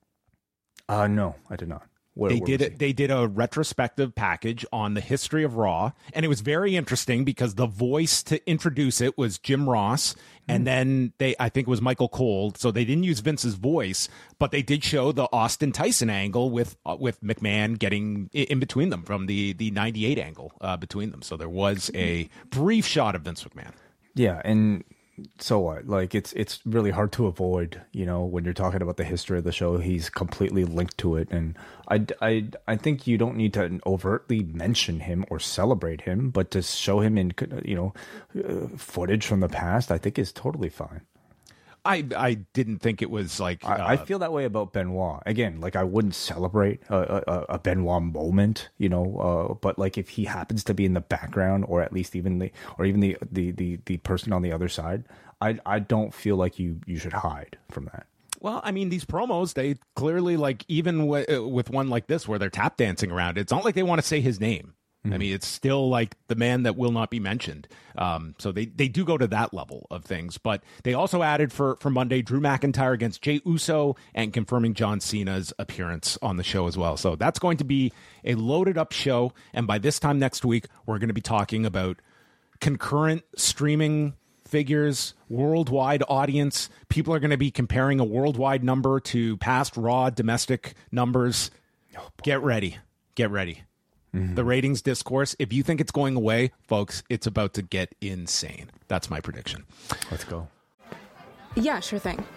Uh no, I did not. Where, they where did it. They did a retrospective package on the history of Raw, and it was very interesting because the voice to introduce it was Jim Ross, and mm. then they, I think it was Michael Cole. So they didn't use Vince's voice, but they did show the Austin Tyson angle with uh, with McMahon getting in between them from the the ninety-eight angle uh, between them. So there was a brief shot of Vince McMahon. Yeah, and so what? Like, it's it's really hard to avoid, you know, when you're talking about the history of the show. He's completely linked to it, and I, I, I think you don't need to overtly mention him or celebrate him, but to show him in, you know, uh, footage from the past, I think is totally fine. I I didn't think it was like... Uh, I, I feel that way about Benoit. Again, like, I wouldn't celebrate a, a, a Benoit moment, you know, uh, but like if he happens to be in the background, or at least even the or even the the, the, the person on the other side, I I don't feel like you, you should hide from that. Well, I mean, these promos, they clearly, like, even w- with one like this where they're tap dancing around, it's not like they want to say his name. I mean, it's still like the man that will not be mentioned. Um, so they, they do go to that level of things. But they also added for, for Monday, Drew McIntyre against Jey Uso, and confirming John Cena's appearance on the show as well. So that's going to be a loaded up show. And by this time next week, we're going to be talking about concurrent streaming figures, worldwide audience. People are going to be comparing a worldwide number to past Raw domestic numbers. Oh, Get ready. Get ready. Mm-hmm. The ratings discourse, if you think it's going away, folks, it's about to get insane. That's my prediction. Let's go. Yeah, sure thing.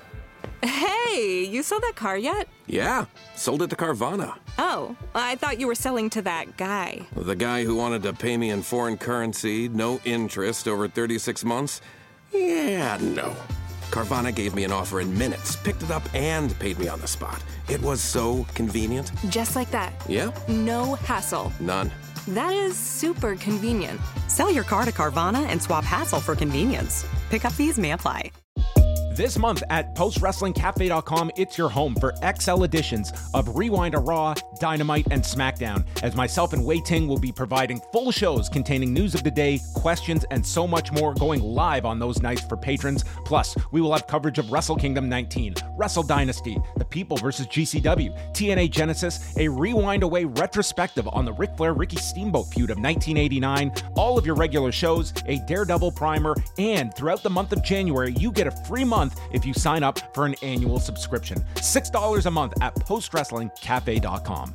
Hey, you sold that car yet? Yeah, sold it to Carvana. Oh, I thought you were selling to that guy. The guy who wanted to pay me in foreign currency, no interest, over thirty-six months? Yeah, no. Carvana gave me an offer in minutes, picked it up, and paid me on the spot. It was so convenient. Just like that. Yep. No hassle. None. That is super convenient. Sell your car to Carvana and swap hassle for convenience. Pickup fees may apply. This month at post wrestling cafe dot com, it's your home for X L editions of Rewind a Raw, Dynamite, and SmackDown, as myself and Wei Ting will be providing full shows containing news of the day, questions, and so much more going live on those nights for patrons. Plus, we will have coverage of Wrestle Kingdom nineteen, Wrestle Dynasty, The People versus G C W, T N A Genesis, a Rewind Away retrospective on the Ric Flair-Ricky Steamboat feud of nineteen eighty-nine, all of your regular shows, a Daredevil primer, and throughout the month of January, you get a free month if you sign up for an annual subscription. six dollars a month at post wrestling cafe dot com.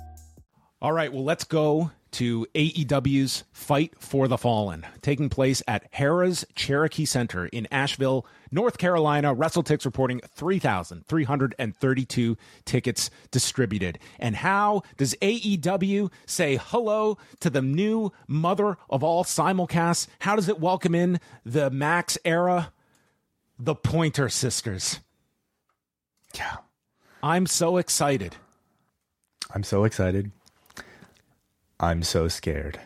All right, well, let's go to A E W's Fight for the Fallen, taking place at Harrah's Cherokee Center in Asheville, North Carolina. WrestleTix reporting three thousand three hundred thirty-two tickets distributed. And how does A E W say hello to the new mother of all simulcasts? How does it welcome in the Max era? The Pointer Sisters. Yeah. I'm so excited. I'm so excited. I'm so scared.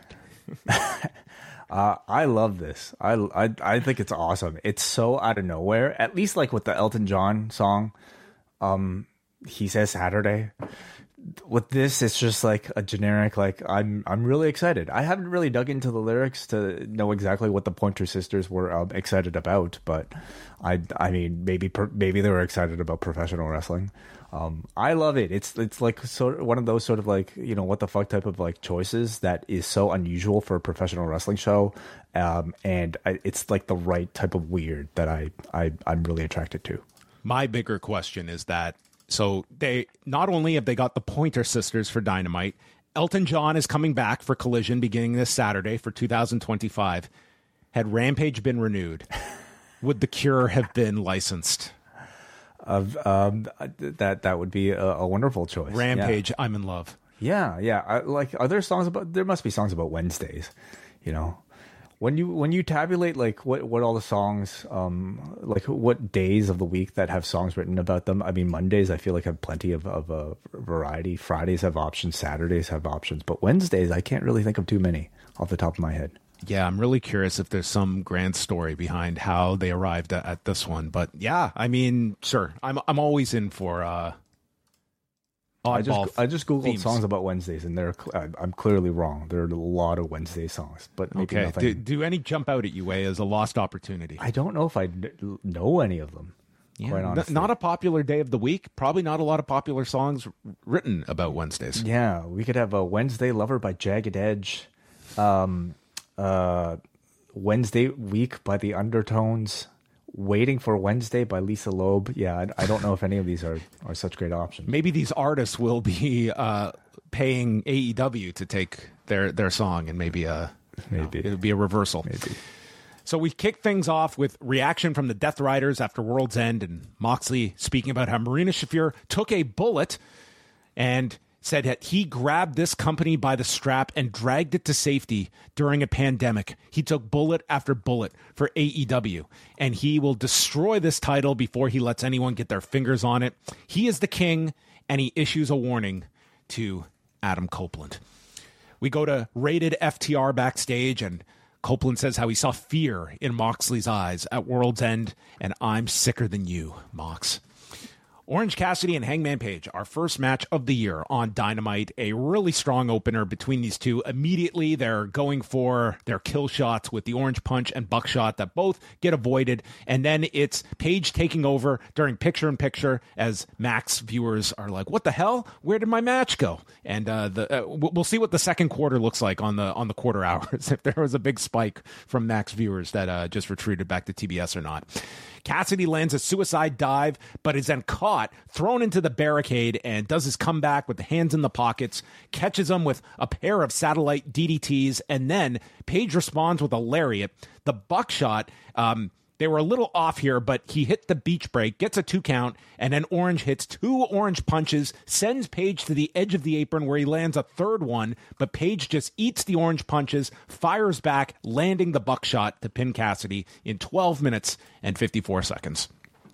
uh, I love this. I, I I think it's awesome. It's so out of nowhere. At least like with the Elton John song, um, He Says Saturday. With this, it's just like a generic, like, I'm I'm really excited. I haven't really dug into the lyrics to know exactly what the Pointer Sisters were um, excited about, but I I mean, maybe maybe they were excited about professional wrestling. Um, I love it. It's it's like sort of one of those sort of like, you know, what the fuck type of like choices that is so unusual for a professional wrestling show, um, and I, it's like the right type of weird that I I I'm really attracted to. My bigger question is that, so they not only have they got the Pointer Sisters for Dynamite, Elton John is coming back for Collision beginning this Saturday for two thousand twenty-five. had Rampage been renewed, would The Cure have been licensed? Of um, that that would be a, a wonderful choice. Rampage, yeah. I'm in love. Yeah, yeah. I, like, are there songs about? There must be songs about Wednesdays. You know, when you when you tabulate like what what all the songs, um, like what days of the week that have songs written about them. I mean, Mondays I feel like have plenty of of a variety. Fridays have options. Saturdays have options, but Wednesdays I can't really think of too many off the top of my head. Yeah, I'm really curious if there's some grand story behind how they arrived at, at this one. But yeah, I mean, sure, I'm I'm always in for uh, oddball. I just I just googled themes. songs about Wednesdays, and they're I'm clearly wrong. There are a lot of Wednesday songs, but maybe okay. nothing. Do, do any jump out at you, Way, as a lost opportunity? I don't know if I know any of them. Yeah, quite honestly. N- not a popular day of the week. Probably not a lot of popular songs written about Wednesdays. Yeah, we could have a Wednesday Lover by Jagged Edge. Um, uh. Wednesday Week by The Undertones, Waiting for Wednesday by Lisa Loeb. Yeah, I, I don't know if any of these are, are such great options. Maybe these artists will be uh, paying A E W to take their, their song, and maybe uh, maybe it'll be a reversal. Maybe. So we kick things off with reaction from the Death Riders after World's End, and Moxley speaking about how Marina Shafir took a bullet and said that he grabbed this company by the strap and dragged it to safety during a pandemic. He took bullet after bullet for A E W, and he will destroy this title before he lets anyone get their fingers on it. He is the king, and he issues a warning to Adam Copeland. We go to Rated F T R backstage, and Copeland says how he saw fear in Moxley's eyes at World's End, and I'm sicker than you, Mox. Orange Cassidy and Hangman Page, our first match of the year on Dynamite. A really strong opener between these two. Immediately, they're going for their kill shots with the Orange Punch and Buckshot that both get avoided. And then it's Page taking over during picture-in-picture as Max viewers are like, what the hell? Where did my match go? And uh, the uh, we'll see what the second quarter looks like on the on the quarter hours, if there was a big spike from Max viewers that uh, just retreated back to T B S or not. Cassidy lands a suicide dive, but is then caught, thrown into the barricade, and does his comeback with the hands in the pockets, catches him with a pair of satellite D D Ts, and then Page responds with a lariat. The Buckshot, um, they were a little off here, but he hit the beach break, gets a two count, and then Orange hits two Orange punches, sends Page to the edge of the apron where he lands a third one, but Page just eats the Orange punches, fires back, landing the Buckshot to pin Cassidy in twelve minutes and fifty-four seconds.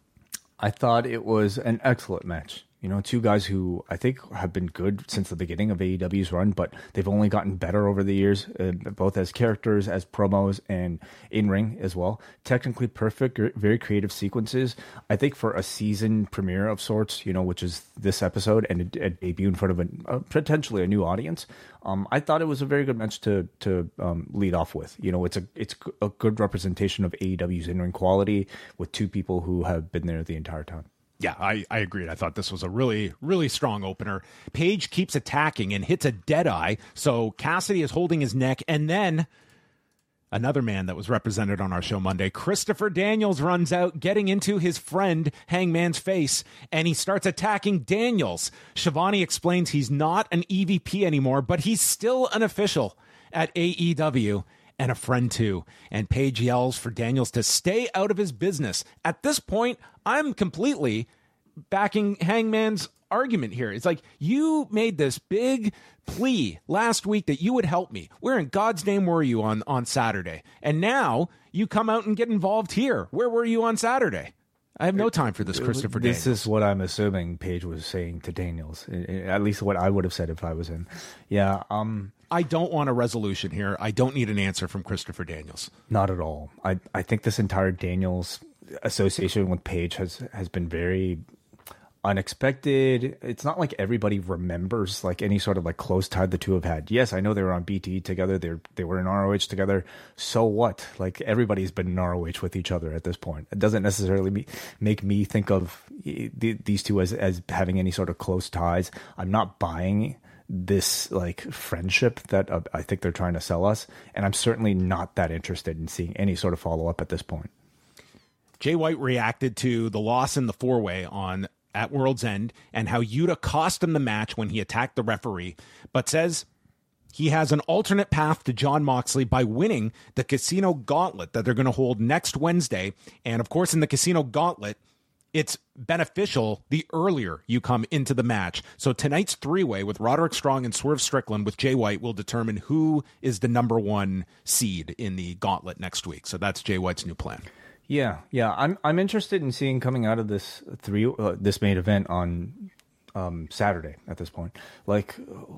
I thought it was an excellent match. You know, two guys who I think have been good since the beginning of A E W's run, but they've only gotten better over the years, uh, both as characters, as promos, and in-ring as well. Technically perfect, very creative sequences. I think for a season premiere of sorts, you know, which is this episode, and a, a debut in front of a, uh, potentially a new audience, um, I thought it was a very good match to to um, lead off with. You know, it's a it's a good representation of A E W's in-ring quality with two people who have been there the entire time. Yeah, I, I agreed. I thought this was a really, really strong opener. Page keeps attacking and hits a dead eye, so Cassidy is holding his neck, and then another man that was represented on our show Monday, Christopher Daniels, runs out, getting into his friend Hangman's face, and he starts attacking Daniels. Shivani explains he's not an E V P anymore, but he's still an official at A E W. And a friend too. And Page yells for Daniels to stay out of his business. At this point, I'm completely backing Hangman's argument here. It's like, you made this big plea last week that you would help me. Where in God's name were you on, on Saturday? And now you come out and get involved here. Where were you on Saturday? I have no time for this, Christopher Daniels. This is what I'm assuming Page was saying to Daniels. At least what I would have said if I was him. Yeah, um... I don't want a resolution here. I don't need an answer from Christopher Daniels. Not at all. I, I think this entire Daniels association with Page has, has been very unexpected. It's not like everybody remembers like any sort of like close tie the two have had. Yes, I know they were on B T together. They they were in R O H together. So what? Like everybody's been in R O H with each other at this point. It doesn't necessarily be, make me think of these two as as having any sort of close ties. I'm not buying this like friendship that uh, I think they're trying to sell us, and I'm certainly not that interested in seeing any sort of follow up at this point. Jay White reacted to the loss in the four way on at World's End and how Yuta cost him the match when he attacked the referee, but says he has an alternate path to Jon Moxley by winning the Casino Gauntlet that they're going to hold next Wednesday. And of course, in the Casino Gauntlet, it's beneficial the earlier you come into the match. So tonight's three-way with Roderick Strong and Swerve Strickland with Jay White will determine who is the number one seed in the Gauntlet next week. So that's Jay White's new plan. Yeah, yeah. I'm I'm interested in seeing coming out of this three uh, this main event on um, Saturday at this point, like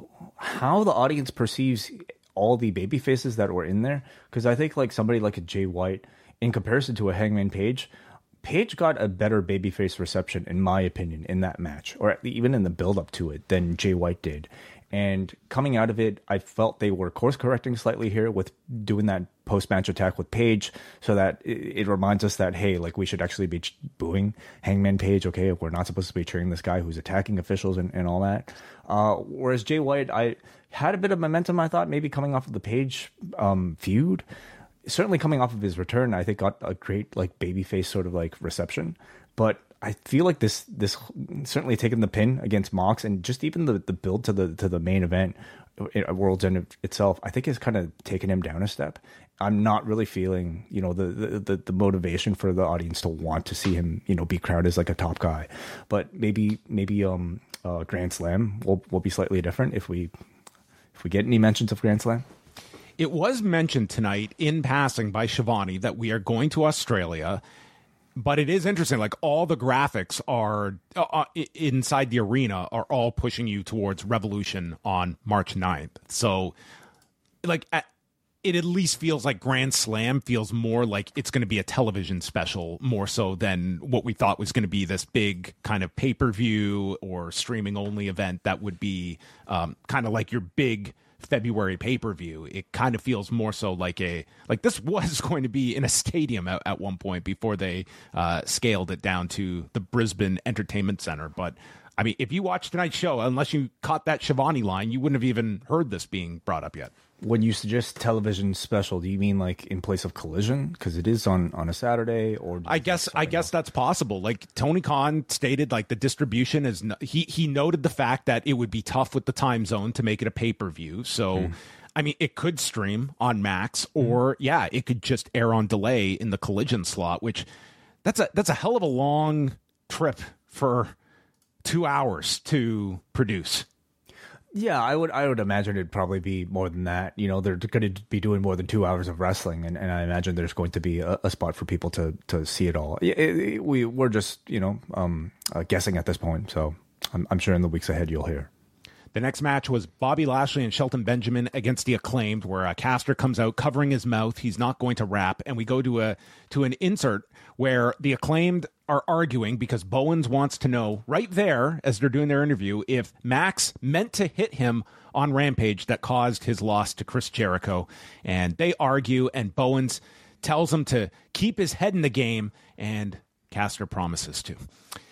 how the audience perceives all the baby faces that were in there. Because I think like somebody like a Jay White, in comparison to a Hangman Page, Page got a better babyface reception, in my opinion, in that match, or even in the build-up to it, than Jay White did. And coming out of it, I felt they were course-correcting slightly here with doing that post-match attack with Page, so that it, it reminds us that, hey, like we should actually be booing Hangman Page, okay? We're not supposed to be cheering this guy who's attacking officials and, and all that. Uh, whereas Jay White, I had a bit of momentum, I thought, maybe coming off of the Page um, feud. Certainly coming off of his return, I think got a great like babyface sort of like reception. But I feel like this this certainly taking the pin against Mox and just even the, the build to the to the main event, World's End itself, I think has kind of taken him down a step. I'm not really feeling, you know, the, the the the motivation for the audience to want to see him, you know, be crowded as like a top guy. But maybe maybe um uh, Grand Slam will will be slightly different if we if we get any mentions of Grand Slam. It was mentioned tonight in passing by Shivani that we are going to Australia, but it is interesting. Like all the graphics are uh, inside the arena are all pushing you towards Revolution on March ninth. So like at, it at least feels like Grand Slam feels more like it's going to be a television special more so than what we thought was going to be this big kind of pay-per-view or streaming only event that would be um, kind of like your big February pay-per-view. It kind of feels more so like a like this was going to be in a stadium at, at one point before they uh scaled it down to the Brisbane Entertainment Center. But I mean, if you watched tonight's show, unless you caught that Shivani line, you wouldn't have even heard this being brought up yet. When you suggest television special, do you mean like in place of Collision? Because it is on, on a Saturday, or I guess I guess else? That's possible. Like Tony Khan stated, like the distribution is no, he he noted the fact that it would be tough with the time zone to make it a pay per view. So, mm. I mean, it could stream on Max, or mm. yeah, it could just air on delay in the Collision slot. Which that's a that's a hell of a long trip for two hours to produce. Yeah, I would I would imagine it'd probably be more than that. You know, they're going to be doing more than two hours of wrestling, and, and I imagine there's going to be a, a spot for people to, to see it all. It, it, we, we're just, you know, um, uh, guessing at this point, so I'm, I'm sure in the weeks ahead you'll hear. The next match was Bobby Lashley and Shelton Benjamin against the Acclaimed, where uh, Caster comes out covering his mouth. He's not going to rap, and we go to a to an insert where the Acclaimed are arguing because Bowens wants to know right there as they're doing their interview if Max meant to hit him on Rampage that caused his loss to Chris Jericho. And they argue, and Bowens tells him to keep his head in the game, and Caster promises to.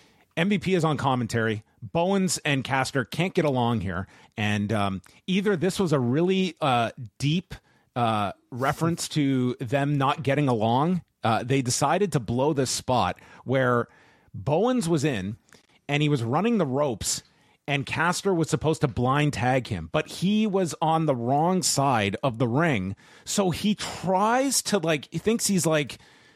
M V P is on commentary. Bowens and Caster can't get along here. And um, either this was a really uh, deep uh, reference to them not getting along. Uh, they decided to blow this spot where Bowens was in and he was running the ropes and Caster was supposed to blind tag him, but he was on the wrong side of the ring. So he tries to like, he thinks he's like...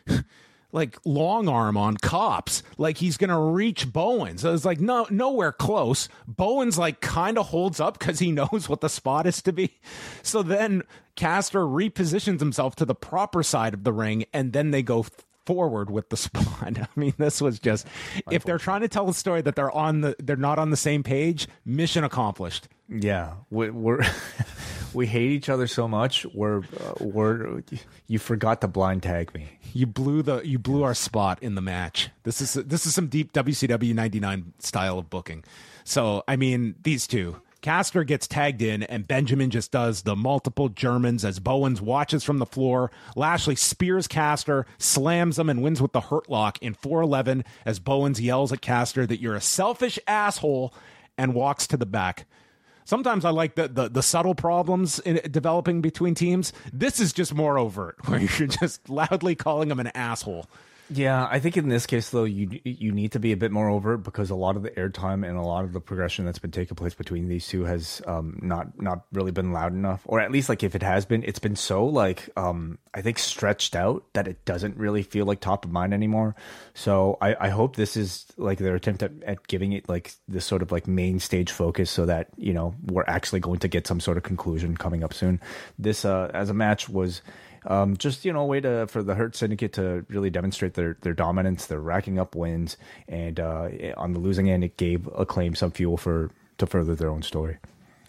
like long arm on cops, like he's gonna reach Bowens. So it's like no nowhere close. Bowens like kind of holds up because he knows what the spot is to be. So then Caster repositions himself to the proper side of the ring, and then they go forward with the spot. I mean, this was just if they're trying to tell a story that they're on the they're not on the same page, mission accomplished. Yeah, we, we're we hate each other so much. We're uh, we're you forgot to blind tag me. You blew the you blew our spot in the match. This is this is some deep W C W ninety-nine style of booking. So I mean, these two. Caster gets tagged in, and Benjamin just does the multiple Germans as Bowens watches from the floor. Lashley spears Caster, slams him, and wins with the Hurt Lock in four eleven as Bowens yells at Caster that you're a selfish asshole and walks to the back. Sometimes I like the, the, the subtle problems in developing between teams. This is just more overt, where you're just loudly calling him an asshole. Yeah, I think in this case, though, you you need to be a bit more overt because a lot of the airtime and a lot of the progression that's been taking place between these two has um, not not really been loud enough, or at least like if it has been, it's been so like um, I think stretched out that it doesn't really feel like top of mind anymore. So I, I hope this is like their attempt at, at giving it like this sort of like main stage focus, so that you know we're actually going to get some sort of conclusion coming up soon. This uh, as a match was. Um, just, you know, a way to for the Hurt Syndicate to really demonstrate their, their dominance. They're racking up wins, and uh, on the losing end, it gave Acclaim some fuel for to further their own story.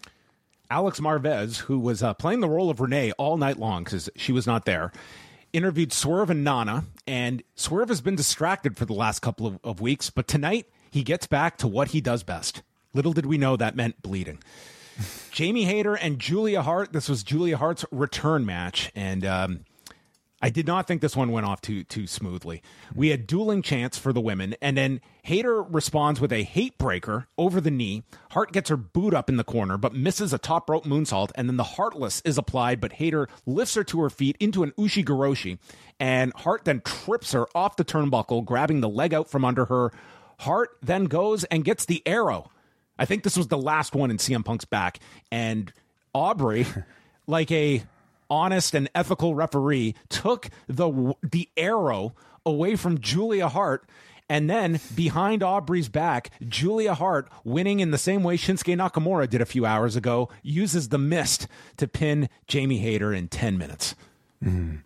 Alex Marvez, who was uh, playing the role of Renee all night long because she was not there, interviewed Swerve and Nana, and Swerve has been distracted for the last couple of, of weeks, but tonight he gets back to what he does best. Little did we know that meant bleeding. Jamie Hayter and Julia Hart. This was Julia Hart's return match, and um, I did not think this one went off too too smoothly. We had dueling chants for the women, and then Hayter responds with a hate breaker over the knee. Hart gets her boot up in the corner, but misses a top rope moonsault, and then the Heartless is applied, but Hayter lifts her to her feet into an Ushigoroshi, and Hart then trips her off the turnbuckle, grabbing the leg out from under her. Hart then goes and gets the arrow. I think this was the last one in C M Punk's back, and Aubrey, like a honest and ethical referee, took the the arrow away from Julia Hart, and then behind Aubrey's back, Julia Hart, winning in the same way Shinsuke Nakamura did a few hours ago, uses the mist to pin Jamie Hayter in ten minutes. Mm-hmm.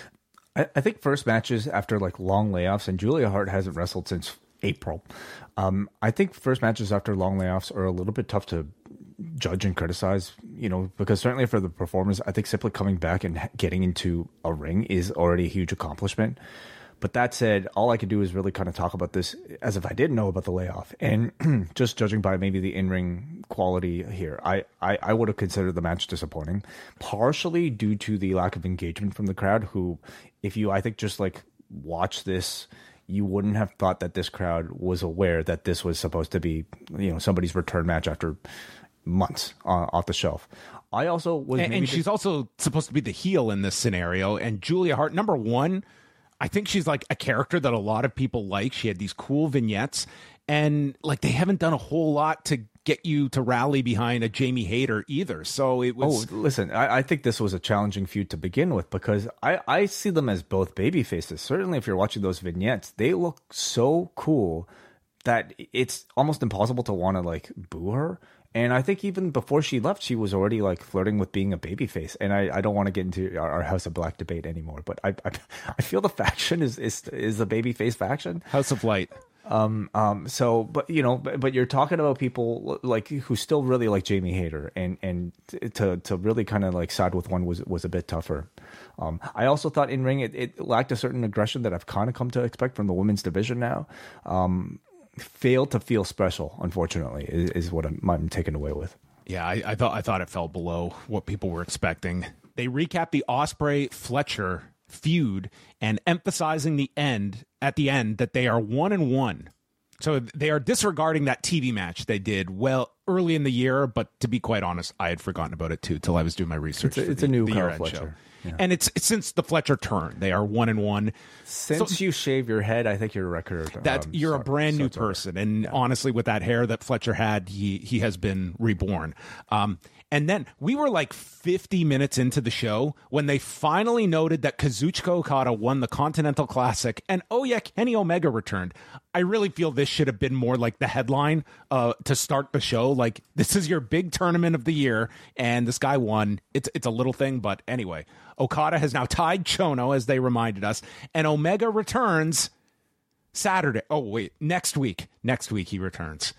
I, I think first matches after like long layoffs, and Julia Hart hasn't wrestled since April. Um, I think first matches after long layoffs are a little bit tough to judge and criticize, you know, because certainly for the performers, I think simply coming back and getting into a ring is already a huge accomplishment. But that said, all I could do is really kind of talk about this as if I didn't know about the layoff. And just judging by maybe the in-ring quality here, I, I, I would have considered the match disappointing, partially due to the lack of engagement from the crowd, who, if you, I think, just like watch this, you wouldn't have thought that this crowd was aware that this was supposed to be, you know, somebody's return match after months uh, off the shelf. I also was, and, and she's just, also supposed to be the heel in this scenario. And Julia Hart, number one, I think she's like a character that a lot of people like. She had these cool vignettes, and like they haven't done a whole lot to get you to rally behind a Jamie Hayter either. So it was. Oh, listen, I, I think this was a challenging feud to begin with, because I, I see them as both baby faces. Certainly, if you're watching those vignettes, they look so cool that it's almost impossible to want to like boo her. And I think even before she left, she was already like flirting with being a babyface. And I, I don't want to get into our, our House of Black debate anymore, but I I, I feel the faction is is is the babyface faction. House of Light. Um, um, so, but you know, but, but you're talking about people like who still really like Jamie Hayter, and, and to, to really kind of like side with one was, was a bit tougher. Um, I also thought in ring, it, it lacked a certain aggression that I've kind of come to expect from the women's division now. Um, failed to feel special, unfortunately, is, is what I'm, I'm taken away with. Yeah, I, I thought, I thought it fell below what people were expecting. They recapped the Ospreay Fletcher feud and emphasizing the end at the end that they are one and one. So they are disregarding that T V match they did well early in the year, but to be quite honest, I had forgotten about it too till I was doing my research. It's a, it's the, a new the Carl year-end Fletcher. show. Yeah. And it's, it's since the Fletcher turn. They are one and one. Since so, you shave your head, I think you're a record. That um, you're sorry, a brand new sorry. person, and yeah. honestly, with that hair that Fletcher had, he he has been reborn. Um, and then we were like fifty minutes into the show when they finally noted that Kazuchika Okada won the Continental Classic, and oh yeah, Kenny Omega returned. I really feel this should have been more like the headline uh, to start the show. Like, this is your big tournament of the year, and this guy won. It's it's a little thing, but anyway, Okada has now tied Chono, as they reminded us, and Omega returns Saturday. Oh wait, next week. Next week he returns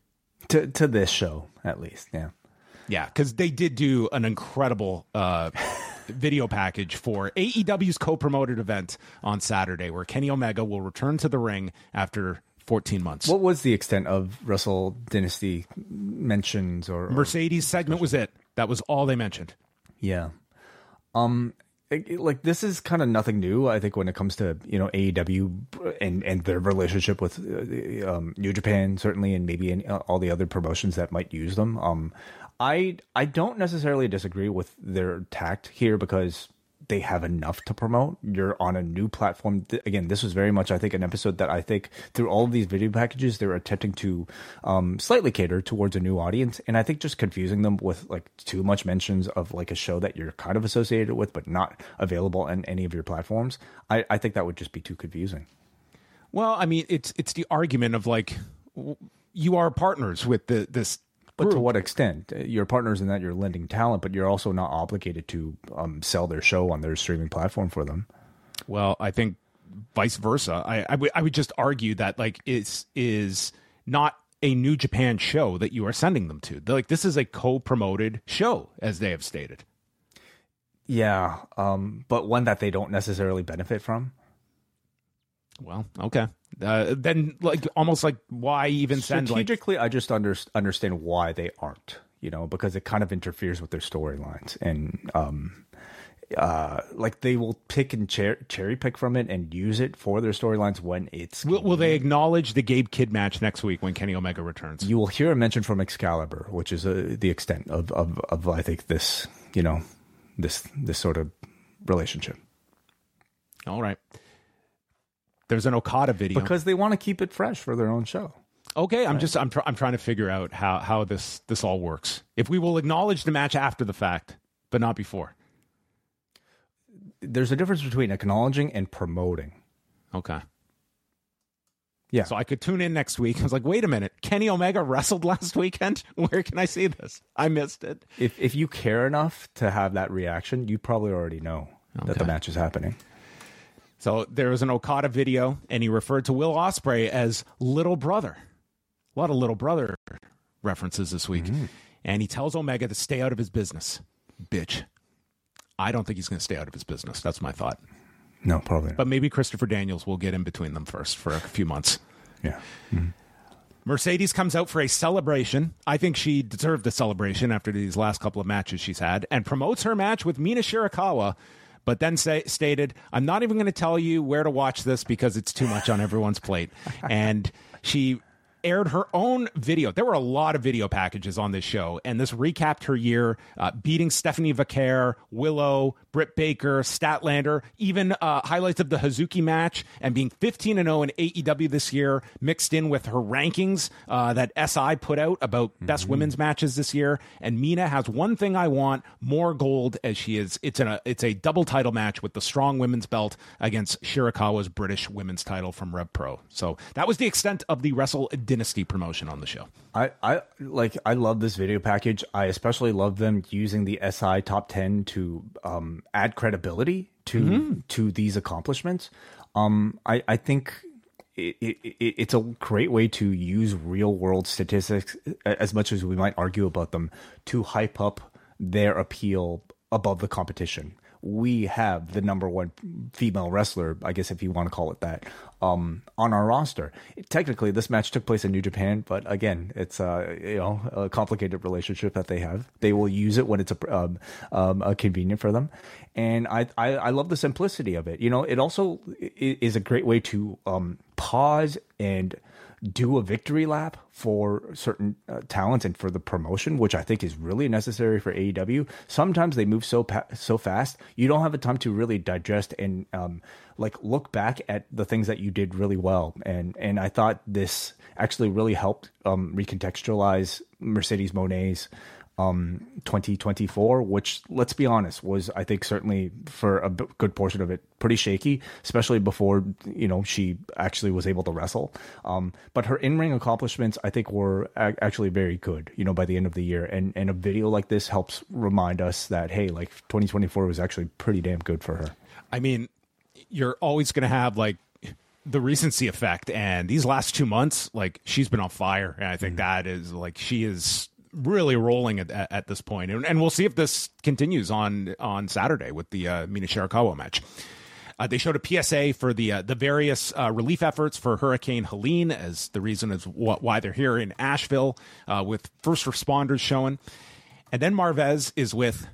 to to this show at least. Yeah. Yeah, because they did do an incredible uh, video package for A E W's co-promoted event on Saturday, where Kenny Omega will return to the ring after fourteen months. What was the extent of Wrestle Dynasty mentions or, or Mercedes segment was it? That was all they mentioned. Yeah. Um. Like, this is kind of nothing new, I think, when it comes to, you know, A E W and, and their relationship with uh, um, New Japan, certainly, and maybe in, uh, all the other promotions that might use them. Um, I I don't necessarily disagree with their tact here, because they have enough to promote. You're on a new platform. Again, this was very much, I think, an episode that I think through all of these video packages, they're attempting to um, slightly cater towards a new audience. And I think just confusing them with like too much mentions of like a show that you're kind of associated with, but not available on any of your platforms. I, I think that would just be too confusing. Well, I mean, it's it's the argument of like, you are partners with the this. But to what extent? You're partners in that you're lending talent, but you're also not obligated to um, sell their show on their streaming platform for them. Well, I think vice versa. I, I would I would just argue that like it's is not a New Japan show that you are sending them to. Like this is a co-promoted show, as they have stated. Yeah, um, but one that they don't necessarily benefit from. Well, okay. Uh, then, like, almost like, why even send, like... Strategically, I just under, understand why they aren't, you know, because it kind of interferes with their storylines. And, um, uh, like, they will pick and cher- cherry pick from it and use it for their storylines when it's... Will, will they acknowledge the Gabe Kidd match next week when Kenny Omega returns? You will hear a mention from Excalibur, which is uh, the extent of, of, of, I think, this, you know, this this sort of relationship. All right. There's an Okada video because they want to keep it fresh for their own show. Okay, I'm right. just I'm tr- I'm trying to figure out how how this this all works. If we will acknowledge the match after the fact, but not before. There's a difference between acknowledging and promoting. Okay. Yeah. So I could tune in next week. I was like, wait a minute, Kenny Omega wrestled last weekend? Where can I see this? I missed it. If if you care enough to have that reaction, you probably already know okay. that the match is happening. So there was an Okada video, and he referred to Will Ospreay as little brother. A lot of little brother references this week. Mm-hmm. And he tells Omega to stay out of his business. Bitch. I don't think he's going to stay out of his business. That's my thought. No, probably not. But maybe Christopher Daniels will get in between them first for a few months. Yeah. Mm-hmm. Mercedes comes out for a celebration. I think she deserved the celebration after these last couple of matches she's had, and promotes her match with Mina Shirakawa, but then say, stated, I'm not even going to tell you where to watch this because it's too much on everyone's plate. And she aired her own video. There were a lot of video packages on this show, and this recapped her year, uh, beating Stephanie Vaquer, Willow, Britt Baker, Statlander, even uh, highlights of the Hazuki match, and being fifteen and oh in A E W this year, mixed in with her rankings uh, that S I put out about mm-hmm. best women's matches this year. And Mina has one thing I want, more gold, as she is. It's, an, a, it's a double title match with the strong women's belt against Shirakawa's British women's title from Rev Pro. So that was the extent of the Wrestle Dynasty promotion on the show. I, I like I love this video package. I especially love them using the S I top ten to um, add credibility to mm-hmm. to these accomplishments. Um, I, I think it, it, it's a great way to use real world statistics, as much as we might argue about them, to hype up their appeal above the competition. We have the number one female wrestler, I guess if you want to call it that, um, on our roster. It, technically, this match took place in New Japan, but again, it's uh, you know a complicated relationship that they have. They will use it when it's a, um, um, a convenient for them, and I, I I love the simplicity of it. You know, it also is a great way to um, pause and do a victory lap for certain uh, talents and for the promotion, which I think is really necessary for A E W. Sometimes they move so pa- so fast, you don't have the time to really digest and um, like look back at the things that you did really well. And and I thought this actually really helped um, recontextualize Mercedes Moné's um twenty twenty-four, which, let's be honest, was, I think, certainly for a b- good portion of it pretty shaky, especially before, you know, she actually was able to wrestle. Um but her in-ring accomplishments, I think, were a- actually very good, you know, by the end of the year. And and a video like this helps remind us that, hey, like twenty twenty-four was actually pretty damn good for her. I mean, you're always going to have like the recency effect, and these last two months, like, she's been on fire, and I think mm. that is like, she is really rolling at, at, at this point. And, and we'll see if this continues on on Saturday with the uh, Mina Shirakawa match. Uh, they showed a P S A for the uh, the various uh, relief efforts for Hurricane Helene, as the reason is wh- why they're here in Asheville, uh, with first responders showing. And then Marvez is with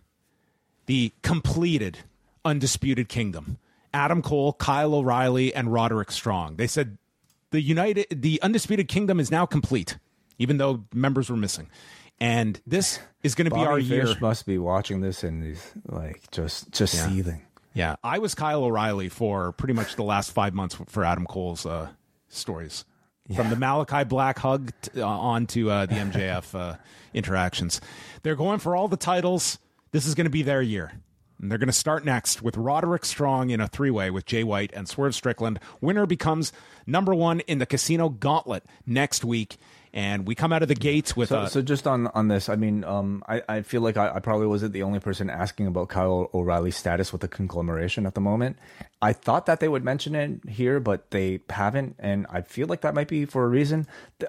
the completed Undisputed Kingdom: Adam Cole, Kyle O'Reilly, and Roderick Strong. They said the United, the Undisputed Kingdom is now complete, even though members were missing. And this is going to be Bobby our Fish year. Must be watching this and he's like just just yeah. seething. Yeah, I was Kyle O'Reilly for pretty much the last five months for Adam Cole's uh, stories. Yeah. From the Malachi Black hug t- uh, on to uh, the M J F uh, interactions. They're going for all the titles. This is going to be their year. And they're going to start next with Roderick Strong in a three-way with Jay White and Swerve Strickland. Winner becomes number one in the Casino Gauntlet next week. And we come out of the gates with... So, a, so just on, on this, I mean, um, I, I feel like I, I probably wasn't the only person asking about Kyle O'Reilly's status with the conglomeration at the moment. I thought that they would mention it here, but they haven't. And I feel like that might be for a reason.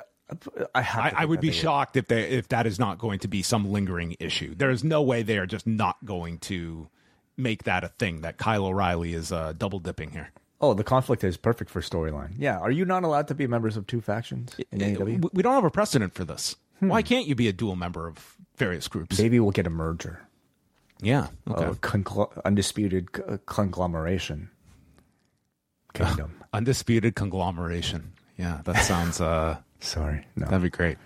I, have I, I would be shocked would. if they if that is not going to be some lingering issue. There is no way they are just not going to make that a thing, that Kyle O'Reilly is uh, double dipping here. Oh, the conflict is perfect for storyline. Yeah. Are you not allowed to be members of two factions in A E W? We don't have a precedent for this. Hmm. Why can't you be a dual member of various groups? Maybe we'll get a merger. Yeah. Okay. A congl- undisputed c- conglomeration. Kingdom. Uh, undisputed conglomeration. Yeah, that sounds... Uh, Sorry. No. That'd be great.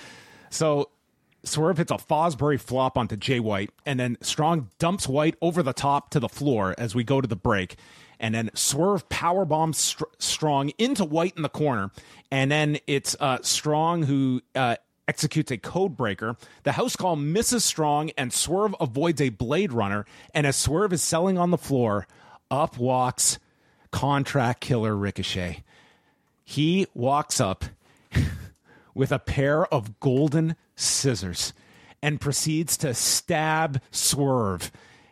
So Swerve hits a Fosbury flop onto Jay White, and then Strong dumps White over the top to the floor as we go to the break. And then Swerve powerbombs Str- Strong into White in the corner. And then it's uh, Strong who uh, executes a code breaker. The house call misses Strong, and Swerve avoids a Blade Runner. And as Swerve is selling on the floor, up walks contract killer Ricochet. He walks up with a pair of golden scissors and proceeds to stab Swerve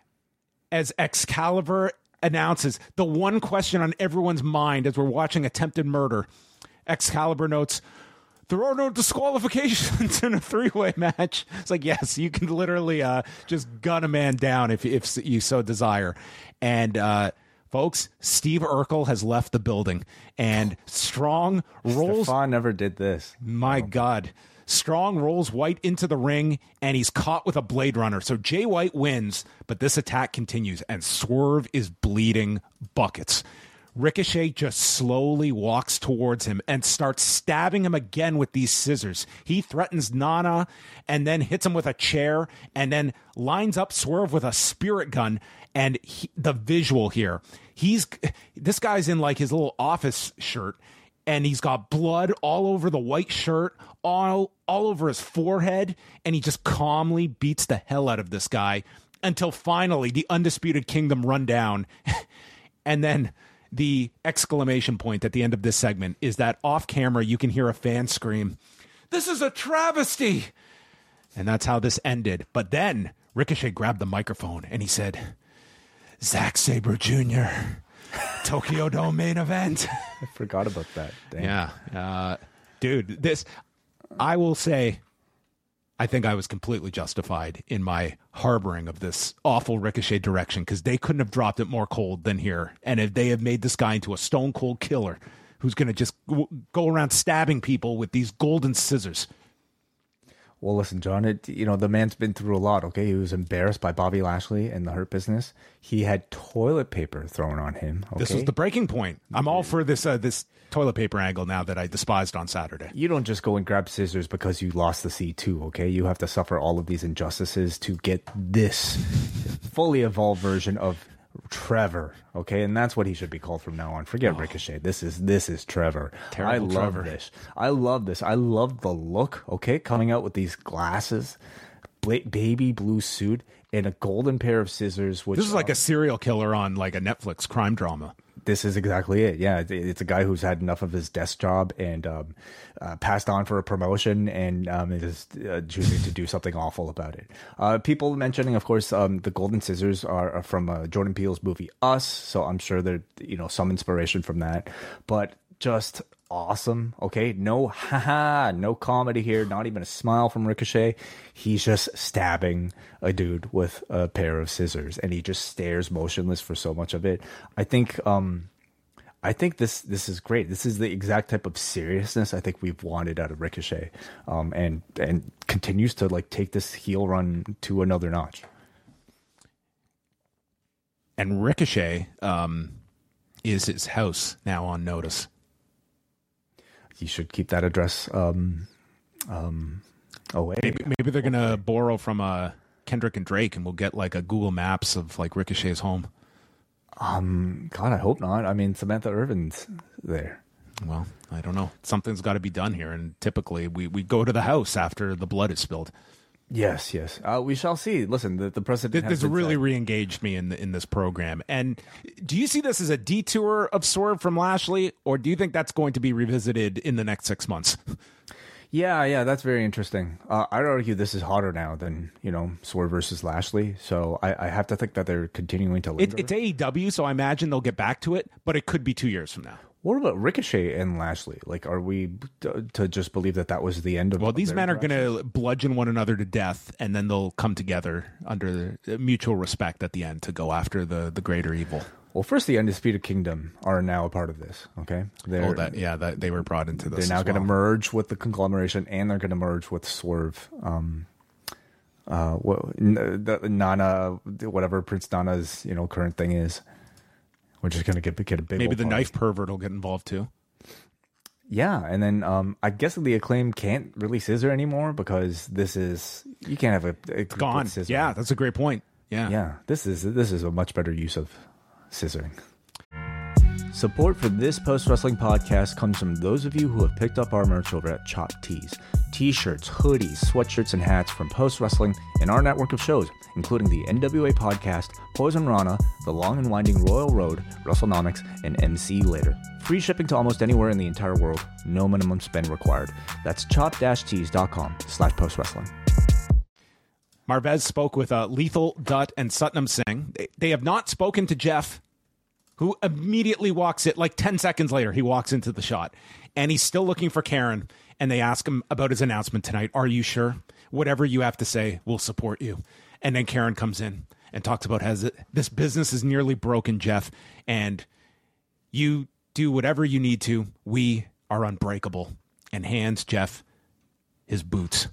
as Excalibur announces the one question on everyone's mind as we're watching attempted murder. Excalibur notes, there are no disqualifications in a three-way match. It's like, yes, you can literally uh, just gun a man down if, if you so desire. And, uh, folks, Steve Urkel has left the building, and Strong rolls... Stefan never did this. My God. Strong rolls White into the ring, and he's caught with a Blade Runner. So Jay White wins, but this attack continues, and Swerve is bleeding buckets. Ricochet just slowly walks towards him and starts stabbing him again with these scissors. He threatens Nana and then hits him with a chair and then lines up Swerve with a spirit gun. And he, the visual here, he's this guy's in like his little office shirt, and he's got blood all over the white shirt, all all over his forehead, and he just calmly beats the hell out of this guy until finally the Undisputed Kingdom run down. And then the exclamation point at the end of this segment is that off camera you can hear a fan scream, "This is a travesty!" And that's how this ended. But then Ricochet grabbed the microphone and he said, Zack Sabre Junior, Tokyo Dome main event. I forgot about that. Dang. Yeah. Uh, dude, this, I will say, I think I was completely justified in my harboring of this awful Ricochet direction, because they couldn't have dropped it more cold than here. And if they have made this guy into a stone cold killer who's going to just w- go around stabbing people with these golden scissors. Well, listen, John, it, you know, the man's been through a lot, okay? He was embarrassed by Bobby Lashley and the Hurt Business. He had toilet paper thrown on him, okay? This was the breaking point. I'm all for this uh, this toilet paper angle now that I despised on Saturday. You don't just go and grab scissors because you lost the C two, okay? You have to suffer all of these injustices to get this fully evolved version of Trevor, okay? And that's what he should be called from now on. Forget oh. Ricochet. This is this is Trevor. Terrible I love Trevor. this. I love this. I love the look, okay? Coming out with these glasses, baby blue suit, and a golden pair of scissors. Which this is like uh, a serial killer on like a Netflix crime drama. This is exactly it. Yeah, it's a guy who's had enough of his desk job and um, uh, passed on for a promotion, and um, is uh, choosing to do something awful about it. Uh, people mentioning, of course, um, the golden scissors are, are from uh, Jordan Peele's movie Us, so I'm sure there's you know some inspiration from that. But just awesome. Okay, no haha, no comedy here. Not even a smile from Ricochet. He's just stabbing a dude with a pair of scissors, and he just stares motionless for so much of it. I think, um, I think this this is great. This is the exact type of seriousness I think we've wanted out of Ricochet, um, and and continues to like take this heel run to another notch. And Ricochet um, is his house now on notice. You should keep that address um, um, away. Maybe, maybe they're going to borrow from uh, Kendrick and Drake, and we'll get like a Google Maps of like Ricochet's home. Um, God, I hope not. I mean, Samantha Irvin's there. Well, I don't know. Something's got to be done here, and typically we, we go to the house after the blood is spilled. Yes, yes. Uh, we shall see. Listen, the, the president This, has this really said. re-engaged me in the, in this program. And do you see this as a detour of Swerve from Lashley, or do you think that's going to be revisited in the next six months? Yeah, yeah, that's very interesting. Uh, I'd argue this is hotter now than, you know, Swerve versus Lashley. So I, I have to think that they're continuing to linger. It, it's A E W, so I imagine they'll get back to it, but it could be two years from now. What about Ricochet and Lashley? Like, are we to, to just believe that that was the end of? Well, of these their men are going interactions? to bludgeon one another to death, and then they'll come together under mutual respect at the end to go after the, the greater evil. Well, first, the Undisputed Kingdom are now a part of this. Okay, they're Oh, that yeah, that they were brought into this. they're now as going to well. merge with the conglomeration, and they're going to merge with Swerve. Um, uh, what n- the Nana, whatever Prince Nana's you know current thing is, we're just going to get get a big Maybe old the party. knife pervert will get involved too. Yeah, and then um, I guess the Acclaim can't really scissor anymore because this is you can't have a, a It's gone. Yeah, that's a great point. Yeah. Yeah, this is this is a much better use of scissoring. Support for this Post Wrestling podcast comes from those of you who have picked up our merch over at Chop Tees. T-shirts, hoodies, sweatshirts, and hats from Post Wrestling and our network of shows, including the N W A podcast, Poison Rana, The Long and Winding Royal Road, WrestleNomics, and M C Later. Free shipping to almost anywhere in the entire world. No minimum spend required. That's chop-tees.com slash postwrestling. Marvez spoke with uh, Lethal, Dutt, and Satnam Singh. They, they have not spoken to Jeff, who immediately walks it, like ten seconds later, he walks into the shot. And he's still looking for Karen. And they ask him about his announcement tonight. Are you sure? Whatever you have to say, we'll support you. And then Karen comes in and talks about has it, this business is nearly broken, Jeff. And you do whatever you need to. We are unbreakable. And hands Jeff his boots.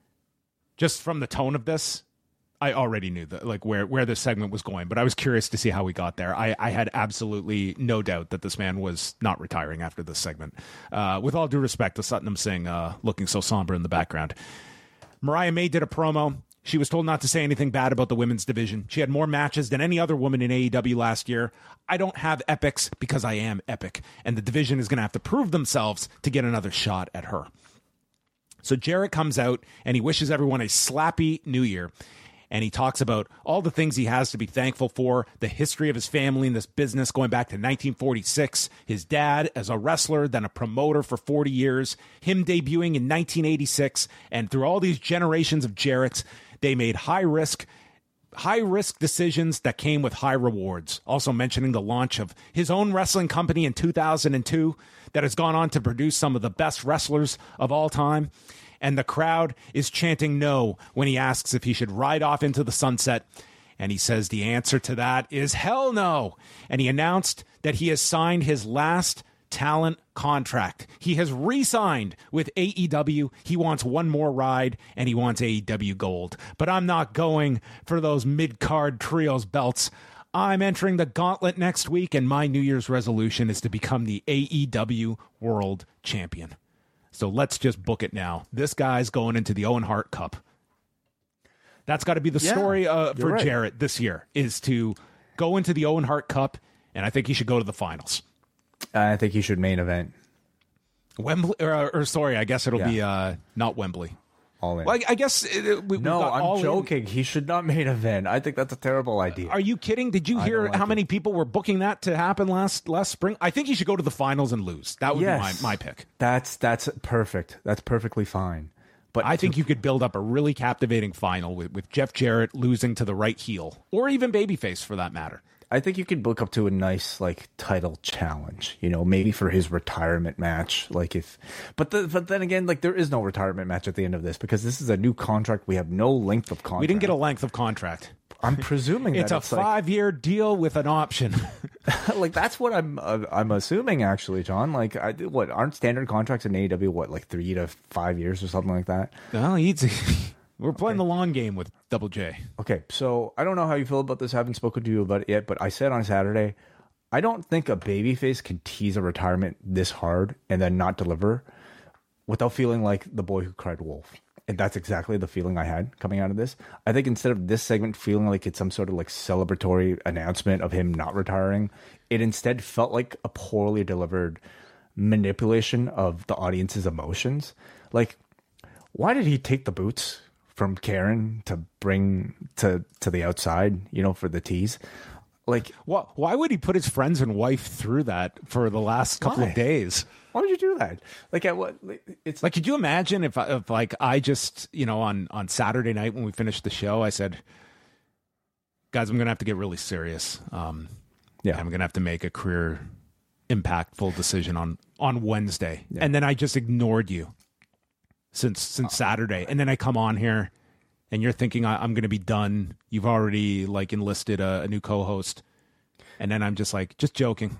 Just from the tone of this, I already knew that, like where, where this segment was going, but I was curious to see how we got there. I, I had absolutely no doubt that this man was not retiring after this segment. Uh, with all due respect to Satnam Singh, uh, looking so somber in the background. Mariah May did a promo. She was told not to say anything bad about the women's division. She had more matches than any other woman in A E W last year. I don't have epics because I am epic, and the division is going to have to prove themselves to get another shot at her. So Jarrett comes out and he wishes everyone a slappy new year. And he talks about all the things he has to be thankful for, the history of his family in this business going back to nineteen forty-six, his dad as a wrestler, then a promoter for forty years, him debuting in nineteen eighty-six, and through all these generations of Jarretts, they made high-risk high-risk decisions that came with high rewards. Also mentioning the launch of his own wrestling company in two thousand two that has gone on to produce some of the best wrestlers of all time. And the crowd is chanting no when he asks if he should ride off into the sunset. And he says the answer to that is hell no. And he announced that he has signed his last talent contract. He has re-signed with A E W. He wants one more ride, and he wants A E W gold. But I'm not going for those mid-card trios belts. I'm entering the gauntlet next week, and my New Year's resolution is to become the A E W World Champion. So let's just book it now. This guy's going into the Owen Hart Cup. That's got to be the Yeah, story uh, for right. Jarrett this year, is to go into the Owen Hart Cup, and I think he should go to the finals. I think he should main event. Wembley, or, or sorry, I guess it'll Yeah. be uh, not Wembley. All in. Well, I, I guess it, we, we've no, got all I'm in. joking. He should not main event. I think that's a terrible idea. Are you kidding? Did you I hear don't like how it. many people were booking that to happen last last spring? I think he should go to the finals and lose. That would Yes. be my, my pick. That's that's perfect. That's perfectly fine. But I think to- you could build up a really captivating final with, with Jeff Jarrett losing to the right heel, or even babyface for that matter. I think you could book up to a nice like title challenge, you know, maybe for his retirement match. Like if, but the, but then again, like there is no retirement match at the end of this because this is a new contract. We have no length of contract. We didn't get a length of contract. I'm presuming that It's a it's like, five-year deal with an option. like that's what I'm uh, I'm assuming actually, John. Like I what aren't standard contracts in A E W what like three to five years or something like that? Well, he's, we're playing the long game with Double J. Okay, so I don't know how you feel about this. I haven't spoken to you about it yet, but I said on Saturday, I don't think a babyface can tease a retirement this hard and then not deliver without feeling like the boy who cried wolf. and that's exactly the feeling I had coming out of this. I think instead of this segment feeling like it's some sort of like celebratory announcement of him not retiring, it instead felt like a poorly delivered manipulation of the audience's emotions. Like, why did he take the boots from Karen to bring to to the outside, you know, for the tease? Like, why, why would he put his friends and wife through that for the last couple why? of days? Why would you do that? Like, at what? It's like, could you imagine if, if like, I just, you know, on, on Saturday night when we finished the show, I said, guys, I'm going to have to get really serious. Um, yeah. I'm going to have to make a career impactful decision on, on Wednesday. Yeah. And then I just ignored you since, since Saturday. And then I come on here and you're thinking I, I'm going to be done. You've already like enlisted a, a new co-host. And then I'm just like, just joking.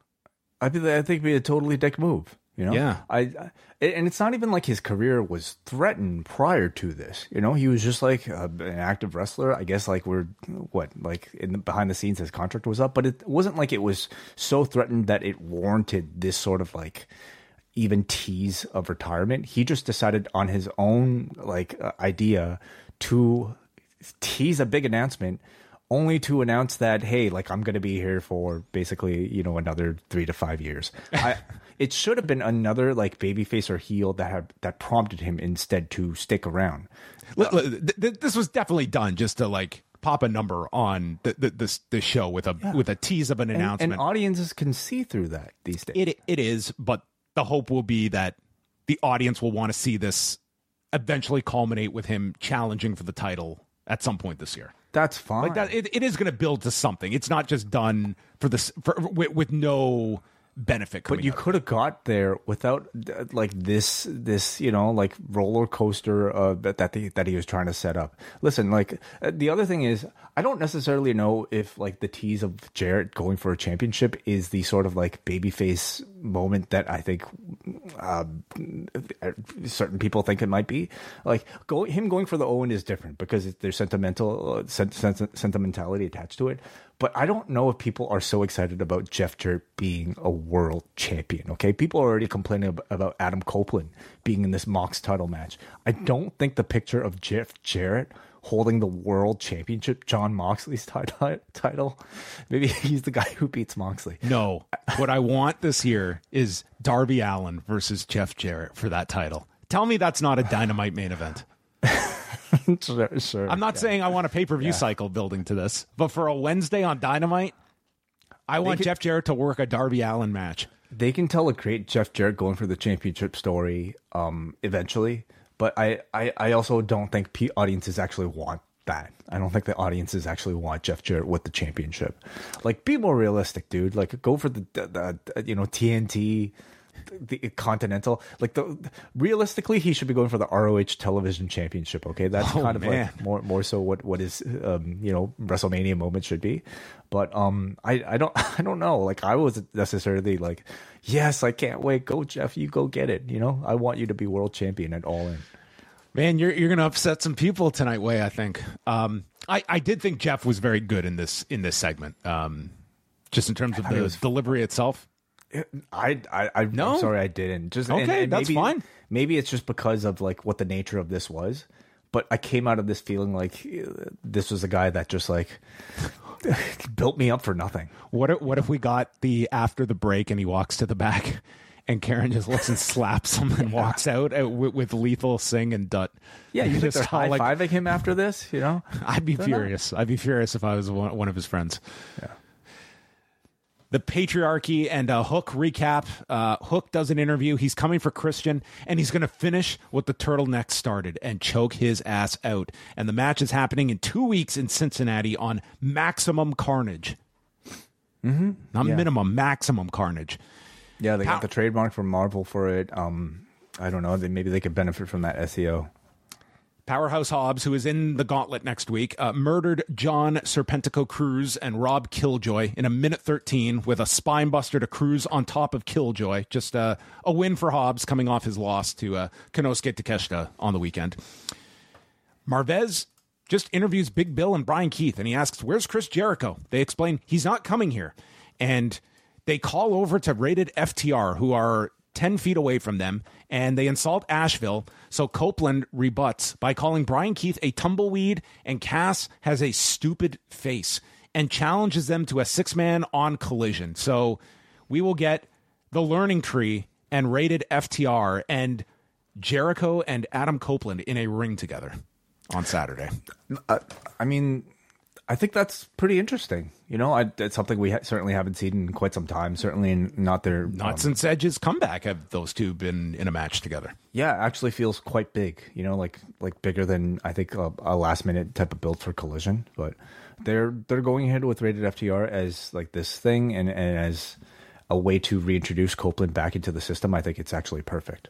I think I think it'd be a totally dick move, you know. Yeah. I, I and it's not even like his career was threatened prior to this. You know, he was just like a, an active wrestler. I guess like we're what like in the, behind the scenes his contract was up, but it wasn't like it was so threatened that it warranted this sort of like even tease of retirement. He just decided on his own like uh, idea to tease a big announcement, only to announce that, hey, like I'm going to be here for basically, you know, another three to five years. I, it should have been another like babyface or heel that had, that prompted him instead to stick around. Look, look, th- th- this was definitely done just to like pop a number on the the, this, the show with a yeah. with a tease of an and, announcement. And audiences can see through that these days. It it is, but the hope will be that the audience will want to see this eventually culminate with him challenging for the title at some point this year. That's fine. Like that, it, it is going to build to something. It's not just done for this for, with, with no benefit. But you could have got there without like this, this you know, like roller coaster uh, that that, the, that he was trying to set up. Listen, like the other thing is, I don't necessarily know if like the tease of Jarrett going for a championship is the sort of like babyface moment that I think uh, certain people think it might be. Like go, him going for the Owen is different because there's sentimental uh, sen- sen- sentimentality attached to it. But I don't know if people are so excited about Jeff Jarrett being a world champion. Okay, people are already complaining about Adam Copeland being in this Mox title match. I don't think the picture of Jeff Jarrett holding the world championship, John Moxley's t- t- title, maybe he's the guy who beats Moxley. No, what I want this year is Darby Allin versus Jeff Jarrett for that title. Tell me that's not a Dynamite main event. sure, sure, I'm not yeah. saying I want a pay-per-view yeah. cycle building to this, but for a Wednesday on Dynamite, I they want could, Jeff Jarrett to work a Darby Allin match. They can tell a great Jeff Jarrett going for the championship story um, eventually, but I, I, I also don't think P- audiences actually want that. I don't think the audiences actually want Jeff Jarrett with the championship. Like, be more realistic, dude. Like, go for the, the, the you know, T N T, the Continental. Like, the realistically, he should be going for the R O H Television Championship. Okay, that's oh, kind of man. like more more so what what is um, you know, WrestleMania moment should be. But um, I I don't I don't know. Like, I wasn't necessarily like, yes, I can't wait. Go Jeff, you go get it. You know, I want you to be world champion at All In. Man, you're you're gonna upset some people tonight, Way. I think. Um, I I did think Jeff was very good in this in this segment. Um, just in terms of the was... delivery itself. I I, I no? I'm sorry I didn't. Just okay, and, and that's maybe, fine. Maybe it's just because of like what the nature of this was. But I came out of this feeling like this was a guy that just like built me up for nothing. What if, what if we got the after the break and he walks to the back and Karen just looks and slaps him and walks out with, with Lethal, Singh, and Dutt? Yeah, you think they're high like, fiving him after this? You know, I'd be furious. Not. I'd be furious if I was one, one of his friends. Yeah. The Patriarchy and uh, Hook recap. Uh, Hook does an interview. He's coming for Christian, and he's going to finish what the turtleneck started and choke his ass out. And the match is happening in two weeks in Cincinnati on Maximum Carnage. Mm-hmm. Not yeah. minimum, Maximum Carnage. Yeah, they Pow- got the trademark from Marvel for it. Um, I don't know. They, maybe they could benefit from that S E O. Powerhouse Hobbs, who is in the gauntlet next week, uh, murdered John Serpentico Cruz and Rob Killjoy in a minute thirteen with a spinebuster to Cruz on top of Killjoy. Just uh, a win for Hobbs coming off his loss to uh, Konosuke Takeshita on the weekend. Marvez just interviews Big Bill and Brian Keith, and he asks, where's Chris Jericho? They explain he's not coming here. And they call over to Rated F T R, who are ten feet away from them, and they insult Asheville. So Copeland rebuts by calling Brian Keith a tumbleweed, and Cass has a stupid face, and challenges them to a six-man on Collision. So we will get the Learning Tree and Rated F T R and Jericho and Adam Copeland in a ring together on Saturday. Uh, I mean, I think that's pretty interesting. You know, I, it's something we ha- certainly haven't seen in quite some time. Certainly in, not their... Not um, since Edge's comeback have those two been in a match together. Yeah, actually feels quite big. You know, like like bigger than, I think, a, a last-minute type of build for Collision. But they're they're going ahead with Rated F T R as like this thing and, and as a way to reintroduce Copeland back into the system. I think it's actually perfect.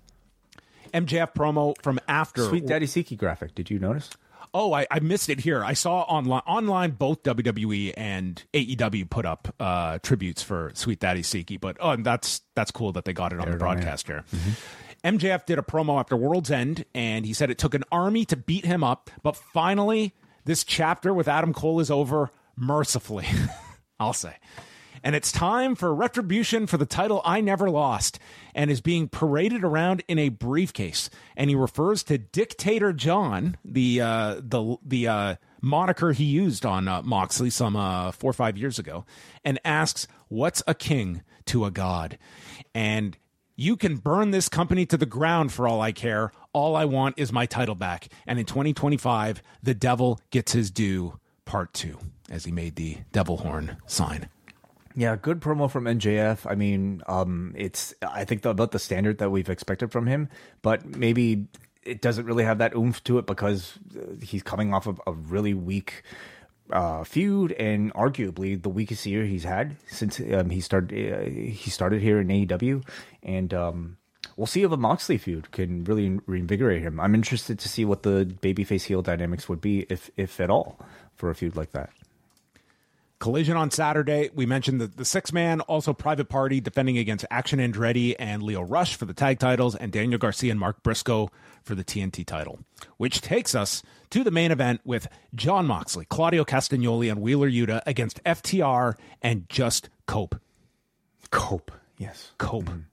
M J F promo from after... Sweet Daddy Siki graphic. Did you notice? Oh, I, I missed it here. I saw online, online both W W E and A E W put up uh, tributes for Sweet Daddy Siki, but oh, that's that's cool that they got it on the broadcast here. Mm-hmm. M J F did a promo after World's End, and he said it took an army to beat him up, but finally, this chapter with Adam Cole is over mercifully, I'll say. And it's time for retribution for the title I never lost, and is being paraded around in a briefcase. And he refers to Dictator John, the uh, the the uh, moniker he used on uh, Moxley some uh, four or five years ago, and asks, "What's a king to a god?" And you can burn this company to the ground for all I care. All I want is my title back. And in twenty twenty-five, the devil gets his due, part two, as he made the devil horn sign. Yeah, good promo from M J F. I mean, um, it's I think the, about the standard that we've expected from him, but maybe it doesn't really have that oomph to it because he's coming off of a really weak uh, feud and arguably the weakest year he's had since um, he started. Uh, he started here in A E W, and um, we'll see if a Moxley feud can really reinvigorate him. I'm interested to see what the babyface heel dynamics would be, if if at all, for a feud like that. Collision on Saturday. We mentioned the, the six-man, also Private Party defending against Action Andretti and Leo Rush for the tag titles, and Daniel Garcia and Mark Briscoe for the T N T title. Which takes us to the main event with Jon Moxley, Claudio Castagnoli, and Wheeler Yuta against F T R and Just Cope. Cope, yes. Cope. Mm-hmm.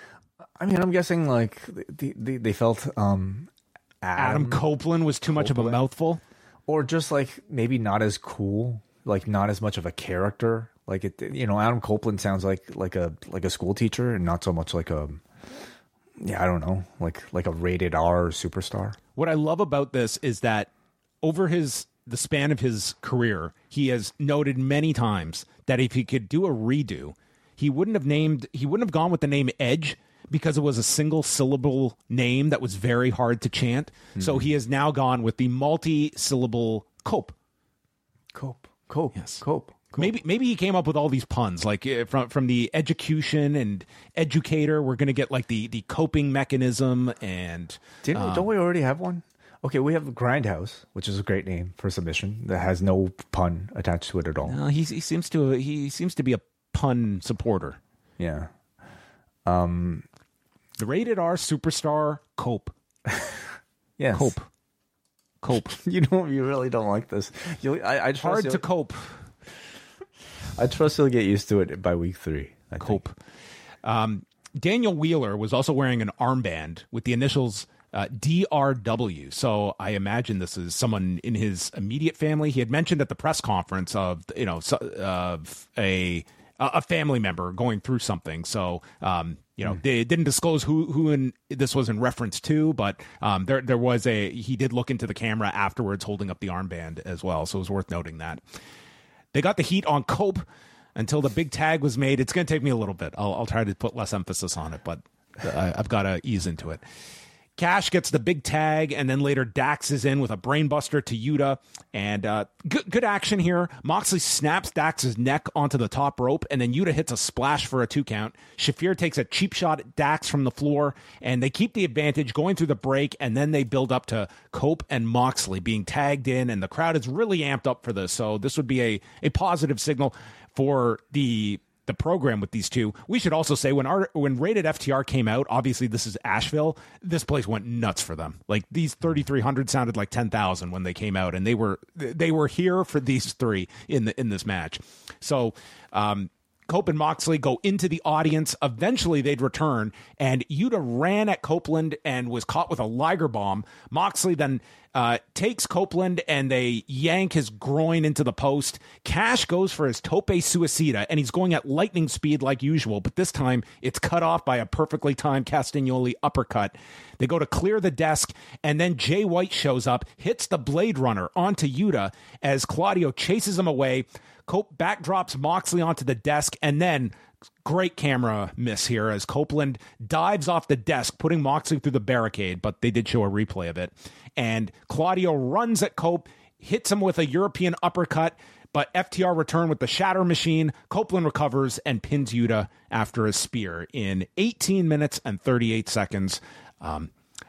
I mean, I'm guessing like they, they, they felt um, Adam, Adam Copeland was too Copeland. much of a mouthful. Or just like maybe not as cool. Like not as much of a character, like it. You know, Adam Copeland sounds like like a like a school teacher, and not so much like a. Yeah, I don't know, like like a rated R superstar. What I love about this is that over his the span of his career, he has noted many times that if he could do a redo, he wouldn't have named he wouldn't have gone with the name Edge because it was a single syllable name that was very hard to chant. Mm-hmm. So he has now gone with the multi syllable Cope. Cope. Cope, yes, Cope. Cope. Maybe maybe he came up with all these puns, like uh, from from the education and educator. We're gonna get like the the coping mechanism and. Didn't um, don't we already have one? Okay, we have Grindhouse, which is a great name for submission that has no pun attached to it at all. No, he he seems to he seems to be a pun supporter. Yeah. Um, the rated R superstar Cope. Yes. Cope. Cope. You don't. You really don't like this. You, I, I hard to cope. I trust you'll get used to it by week three. I cope. Um, Daniel Wheeler was also wearing an armband with the initials uh, D R W. So I imagine this is someone in his immediate family. He had mentioned at the press conference of you know of a a family member going through something. So. Um, You know, mm. they didn't disclose who who in, this was in reference to, but um, there there was a he did look into the camera afterwards, holding up the armband as well. So it was worth noting that they got the heat on Cope until the big tag was made. It's going to take me a little bit. I'll, I'll try to put less emphasis on it, but I, I've got to ease into it. Cash gets the big tag, and then later Dax is in with a brainbuster to Yuta, and uh, good, good action here. Moxley snaps Dax's neck onto the top rope, and then Yuta hits a splash for a two count. Shafir takes a cheap shot at Dax from the floor, and they keep the advantage going through the break, and then they build up to Cope and Moxley being tagged in, and the crowd is really amped up for this, so this would be a, a positive signal for the the program with these two. We should also say when our when Rated F T R came out, obviously this is Asheville, this place went nuts for them. Like these thirty-three hundred sounded like ten thousand when they came out, and they were they were here for these three in the in this match. So um Cope and Moxley go into the audience. Eventually, they'd return, and Yuta ran at Copeland and was caught with a Liger bomb. Moxley then uh, takes Copeland, and they yank his groin into the post. Cash goes for his tope suicida, and he's going at lightning speed like usual, but this time it's cut off by a perfectly timed Castagnoli uppercut. They go to clear the desk, and then Jay White shows up, hits the Blade Runner onto Yuta as Claudio chases him away. Cope backdrops Moxley onto the desk, and then great camera miss here as Copeland dives off the desk, putting Moxley through the barricade, but they did show a replay of it. And Claudio runs at Cope, hits him with a European uppercut, but F T R return with the Shatter Machine. Copeland recovers and pins Yuta after a spear in eighteen minutes and thirty-eight seconds. Um,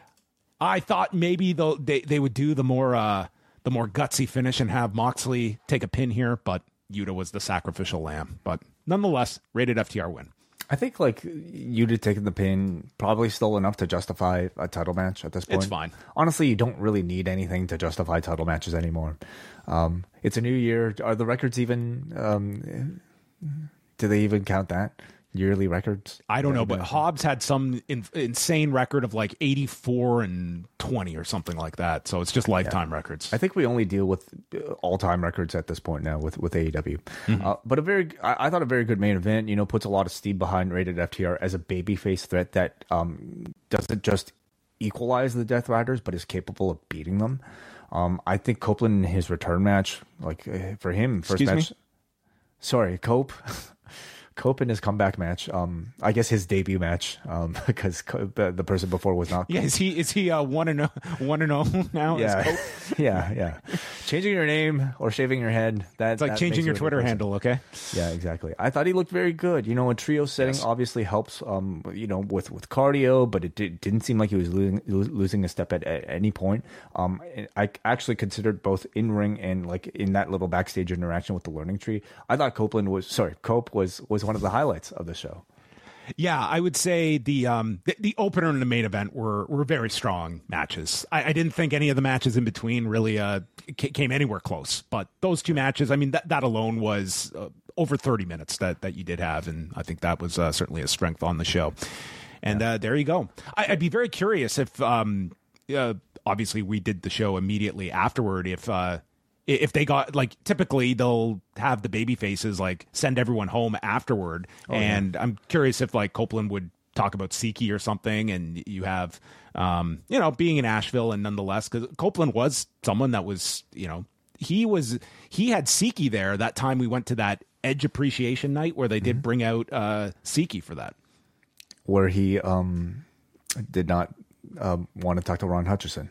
I thought maybe they they would do the more uh, the more gutsy finish and have Moxley take a pin here, but Yuta was the sacrificial lamb. But nonetheless, rated F T R win. I think like Yuta taking the pin probably still enough to justify a title match at this point. It's fine. Honestly, you don't really need anything to justify title matches anymore. Um, it's a new year. Are the records even? Um, do they even count that? Yearly records? I don't know, but Hobbs had some in, insane record of like eighty-four and twenty or something like that. So it's just lifetime yeah. records. I think we only deal with all-time records at this point now with, with A E W. Mm-hmm. Uh, but a very, I, I thought a very good main event, you know, puts a lot of steam behind rated F T R as a babyface threat that um, doesn't just equalize the Death Riders, but is capable of beating them. Um, I think Copeland in his return match, like uh, for him, first Excuse match. Me? Sorry, Cope. Cope in his comeback match, um, I guess his debut match, um, because the, the person before was not. Yeah, is he is he uh, one and one and zero now? Yeah, yeah, yeah. Changing your name or shaving your head. That it's like that changing your you Twitter handle. Okay. Yeah, exactly. I thought he looked very good. You know, a trio setting yes. obviously helps. Um, you know, with with cardio, but it did, didn't seem like he was losing losing a step at, at any point. Um, I actually considered both in ring and like in that little backstage interaction with the learning tree. I thought Copeland was sorry, Cope was was one of the highlights of the show. Yeah, I would say the um the, the opener and the main event were were very strong matches. I, I didn't think any of the matches in between really uh c- came anywhere close. But those two matches, I mean, that that alone was uh, over thirty minutes that that you did have, and I think that was uh, certainly a strength on the show. And yeah. uh, there you go. I, I'd be very curious if um uh, obviously we did the show immediately afterward. If uh If they got, like, typically they'll have the baby faces, like, send everyone home afterward. Oh, and yeah. I'm curious if, like, Copeland would talk about Siki or something. And you have, um, you know, being in Asheville and nonetheless, because Copeland was someone that was, you know, he was, he had Siki there that time we went to that Edge Appreciation Night where they did mm-hmm. bring out uh, Siki for that. Where he um, did not um, want to talk to Ron Hutchison.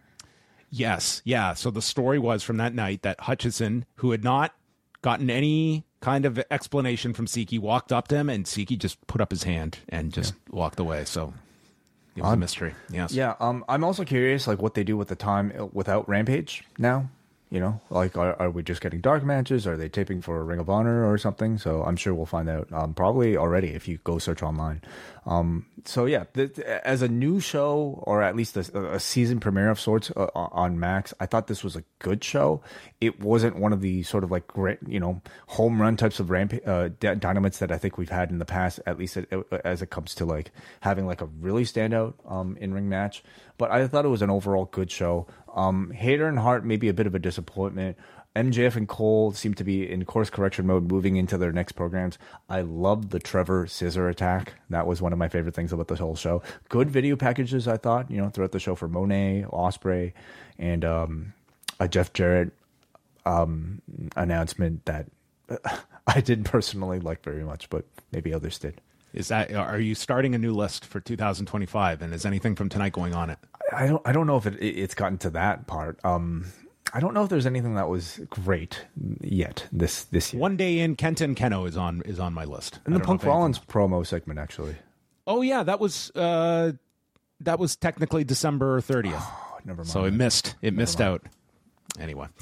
Yes, yeah. So the story was from that night that Hutchison, who had not gotten any kind of explanation from Siki, walked up to him, and Siki just put up his hand and just yeah. walked away. So it was um, a mystery. Yes. Yeah. Um. I'm also curious, like, what they do with the time without Rampage now. You know, like, are, are we just getting dark matches? Are they taping for Ring of Honor or something? So I'm sure we'll find out um, probably already if you go search online. Um, so, yeah, th- th- as a new show, or at least a, a season premiere of sorts uh, on Max, I thought this was a good show. It wasn't one of the sort of like, great, you know, home run types of ramp- uh, d- dynamites that I think we've had in the past, at least it, it, as it comes to like having like a really standout um, in-ring match. But I thought it was an overall good show. Um, Hayter and Hart maybe a bit of a disappointment. M J F and Cole seem to be in course correction mode moving into their next programs. I loved the Trevor scissor attack. That was one of my favorite things about the whole show. Good video packages, I thought, you know, throughout the show for Monet, Ospreay, and um, a Jeff Jarrett um, announcement that I didn't personally like very much, but maybe others did. Is that, are you starting a new list for two thousand twenty-five? And is anything from tonight going on it? I don't. I don't know if it, it's gotten to that part. Um, I don't know if there's anything that was great yet this this year. One Day In, Kenta and Keno is on is on my list. And the Punk Rollins promo segment, actually. Oh yeah, that was uh, that was technically December thirtieth. Oh, never mind. So it missed. It never missed mind. out. Anyway.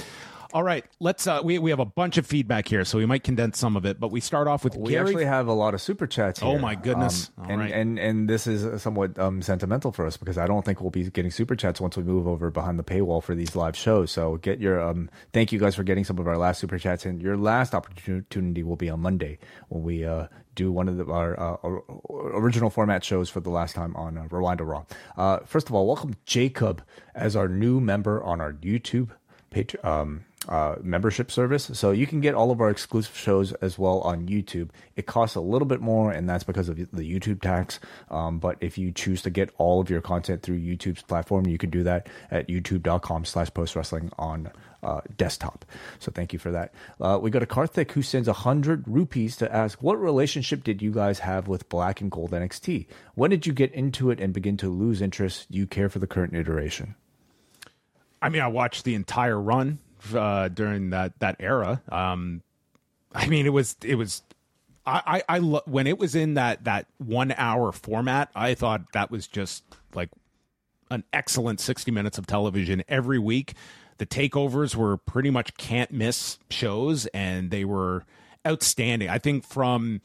All right, let's. Uh, we we have a bunch of feedback here, so we might condense some of it. But we start off with we Gary. actually have a lot of super chats here. Oh my goodness! Um, All and, right. and and this is somewhat um, sentimental for us because I don't think we'll be getting super chats once we move over behind the paywall for these live shows. So get your um. Thank you guys for getting some of our last super chats, and your last opportunity will be on Monday when we uh. do one of the, our uh, original format shows for the last time on uh, Rewind to Raw. Uh, first of all, welcome Jacob as our new member on our YouTube page, um, uh, membership service. So you can get all of our exclusive shows as well on YouTube. It costs a little bit more, and that's because of the YouTube tax. Um, but if you choose to get all of your content through YouTube's platform, you can do that at youtube.com slash post wrestling on Uh, desktop. So thank you for that. Uh, we go to Karthik, who sends a hundred rupees to ask, what relationship did you guys have with Black and Gold N X T? When did you get into it and begin to lose interest? Do you care for the current iteration? I mean, I watched the entire run uh, during that that era. Um, I mean, it was it was. I I, I lo- when it was in that that one hour format, I thought that was just like an excellent sixty minutes of television every week. The takeovers were pretty much can't miss shows, and they were outstanding. I think from,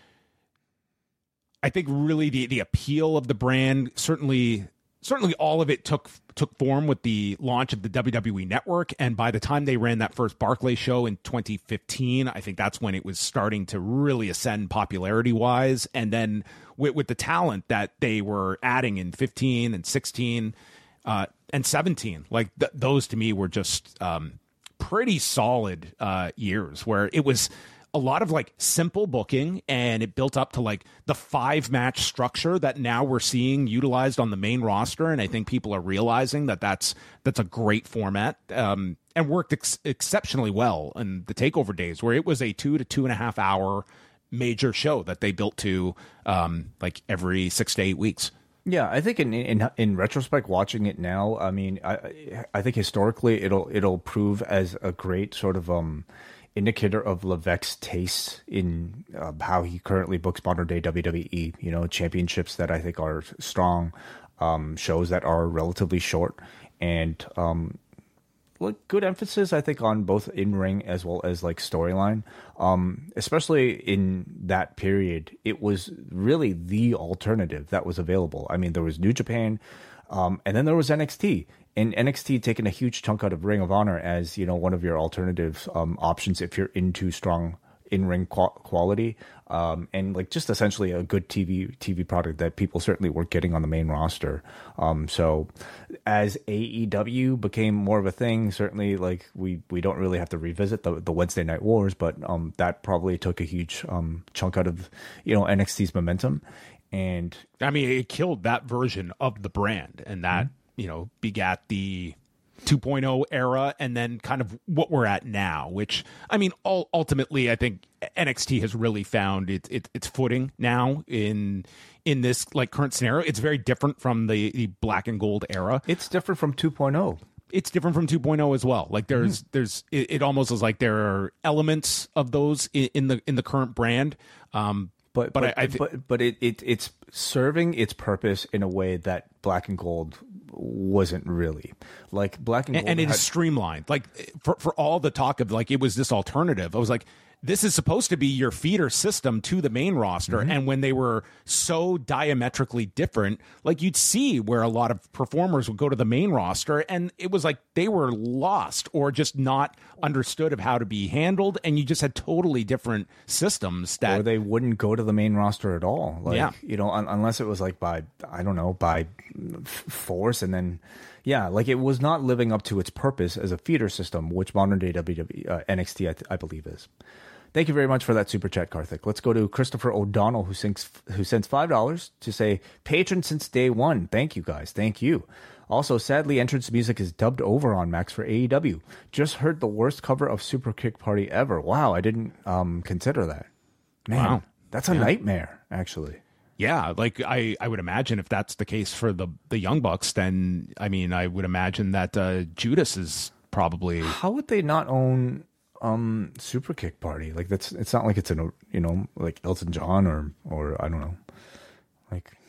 I think really the, the appeal of the brand, certainly, certainly all of it took, took form with the launch of the W W E Network. And by the time they ran that first Barclay show in twenty fifteen, I think that's when it was starting to really ascend popularity wise. And then with, with the talent that they were adding in fifteen and sixteen, uh, and seventeen, like th- those to me were just um, pretty solid uh, years where it was a lot of like simple booking, and it built up to like the five match structure that now we're seeing utilized on the main roster. And I think people are realizing that that's, that's a great format um, and worked ex- exceptionally well in the takeover days where it was a two to two and a half hour major show that they built to um, like every six to eight weeks. Yeah, I think in, in in retrospect, watching it now, I mean, I I think historically it'll it'll prove as a great sort of um indicator of Levesque's taste in uh, how he currently books modern day W W E. You know, championships that I think are strong, um, shows that are relatively short, and um, like good emphasis, I think, on both in ring as well as like storyline. Um, especially in that period, it was really the alternative that was available. I mean, there was New Japan, um, and then there was N X T, and N X T taking a huge chunk out of Ring of Honor as, you know, one of your alternative um, options if you're into strong in-ring qu- quality, um, and like just essentially a good T V T V product that people certainly weren't getting on the main roster. Um, so as A E W became more of a thing, certainly like we, we don't really have to revisit the, the Wednesday Night Wars, but um, that probably took a huge um, chunk out of, you know, N X T's momentum. And I mean, it killed that version of the brand, and that, mm-hmm. you know, begat the two point oh era, and then kind of what we're at now, which, I mean, all, ultimately, I think N X T has really found its it, its footing now in in this like current scenario. It's very different from the, the Black and Gold era. It's different from two point oh. It's different from two point oh as well. Like there's mm. there's it, it almost is like there are elements of those in, in the in the current brand. Um, But but but I, I th- but, but it, it it's serving its purpose in a way that Black and Gold wasn't really. Like Black and Gold, and, and it had, is streamlined. Like for for all the talk of like it was this alternative, I was like, this is supposed to be your feeder system to the main roster. Mm-hmm. And when they were so diametrically different, like you'd see where a lot of performers would go to the main roster and it was like they were lost or just not understood of how to be handled. And you just had totally different systems that, or they wouldn't go to the main roster at all. Like, yeah. you know, un- unless it was like by, I don't know, by f- force. And then, yeah, like it was not living up to its purpose as a feeder system, which modern day W W E, uh, N X T, I, th- I believe is. Thank you very much for that super chat, Karthik. Let's go to Christopher O'Donnell, who sings, who sends five dollars to say, patron since day one. Thank you, guys. Thank you. Also, sadly, entrance music is dubbed over on Max for A E W. Just heard the worst cover of Super Kick Party ever. Wow, I didn't um, consider that. Man, wow. That's a yeah. nightmare, actually. Yeah, like I, I would imagine if that's the case for the, the Young Bucks, then, I mean, I would imagine that uh, Judas is probably... How would they not own... Um, Super Kick Party? Like that's, it's not like it's an, you know, like Elton John or, or I don't know, like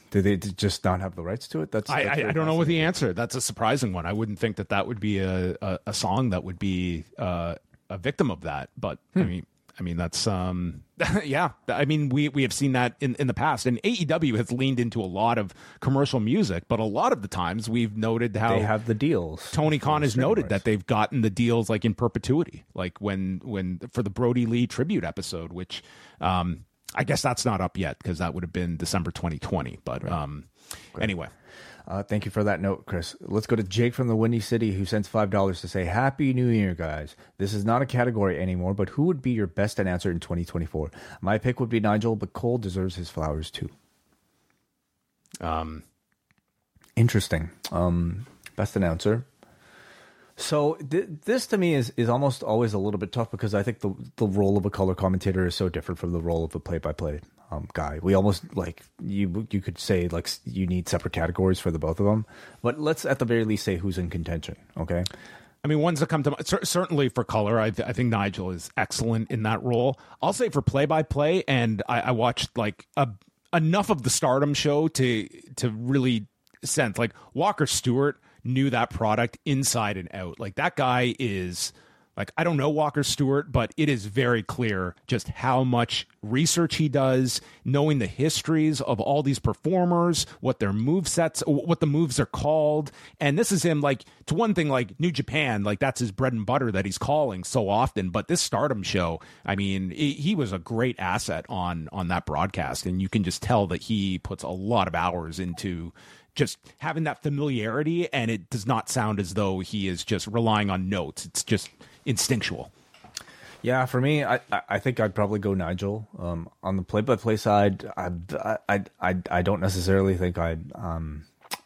Do they just not have the rights to it? That's, I, that's I, I don't know what the answer. That's a surprising one. I wouldn't think that that would be a, a, a song that would be uh, a victim of that. But hmm. I mean, I mean that's um, yeah. I mean, we we have seen that in, in the past, and A E W has leaned into a lot of commercial music. But a lot of the times, we've noted how they have the deals. Tony Khan has noted rights. that they've gotten the deals like in perpetuity, like when when for the Brody Lee tribute episode, which. Um, I guess that's not up yet because that would have been December twenty twenty. But right. um, anyway. Uh, thank you for that note, Chris. Let's go to Jake from the Windy City, who sends five dollars to say, Happy New Year, guys. This is not a category anymore, but who would be your best announcer in twenty twenty-four? My pick would be Nigel, but Cole deserves his flowers too. Um, Interesting. Um, best announcer. So th- this to me is, is almost always a little bit tough because I think the the role of a color commentator is so different from the role of a play-by-play um, guy. We almost like you you could say like you need separate categories for the both of them. But let's at the very least say who's in contention. Okay. I mean, ones that come to mind, certainly for color, I, th- I think Nigel is excellent in that role. I'll say for play-by-play, and I, I watched like a, enough of the Stardom show to to really sense like Walker Stewart knew that product inside and out. Like that guy is like, I don't know Walker Stewart, but it is very clear just how much research he does, knowing the histories of all these performers, what their move sets, what the moves are called. And this is him like to one thing, like New Japan, like that's his bread and butter that he's calling so often. But this Stardom show, I mean, he was a great asset on, on that broadcast. And you can just tell that he puts a lot of hours into just having that familiarity, and it does not sound as though he is just relying on notes. It's just instinctual. Yeah, for me, I I think I'd probably go Nigel. Um, on the play-by-play side, I I I I don't necessarily think I'd. Um,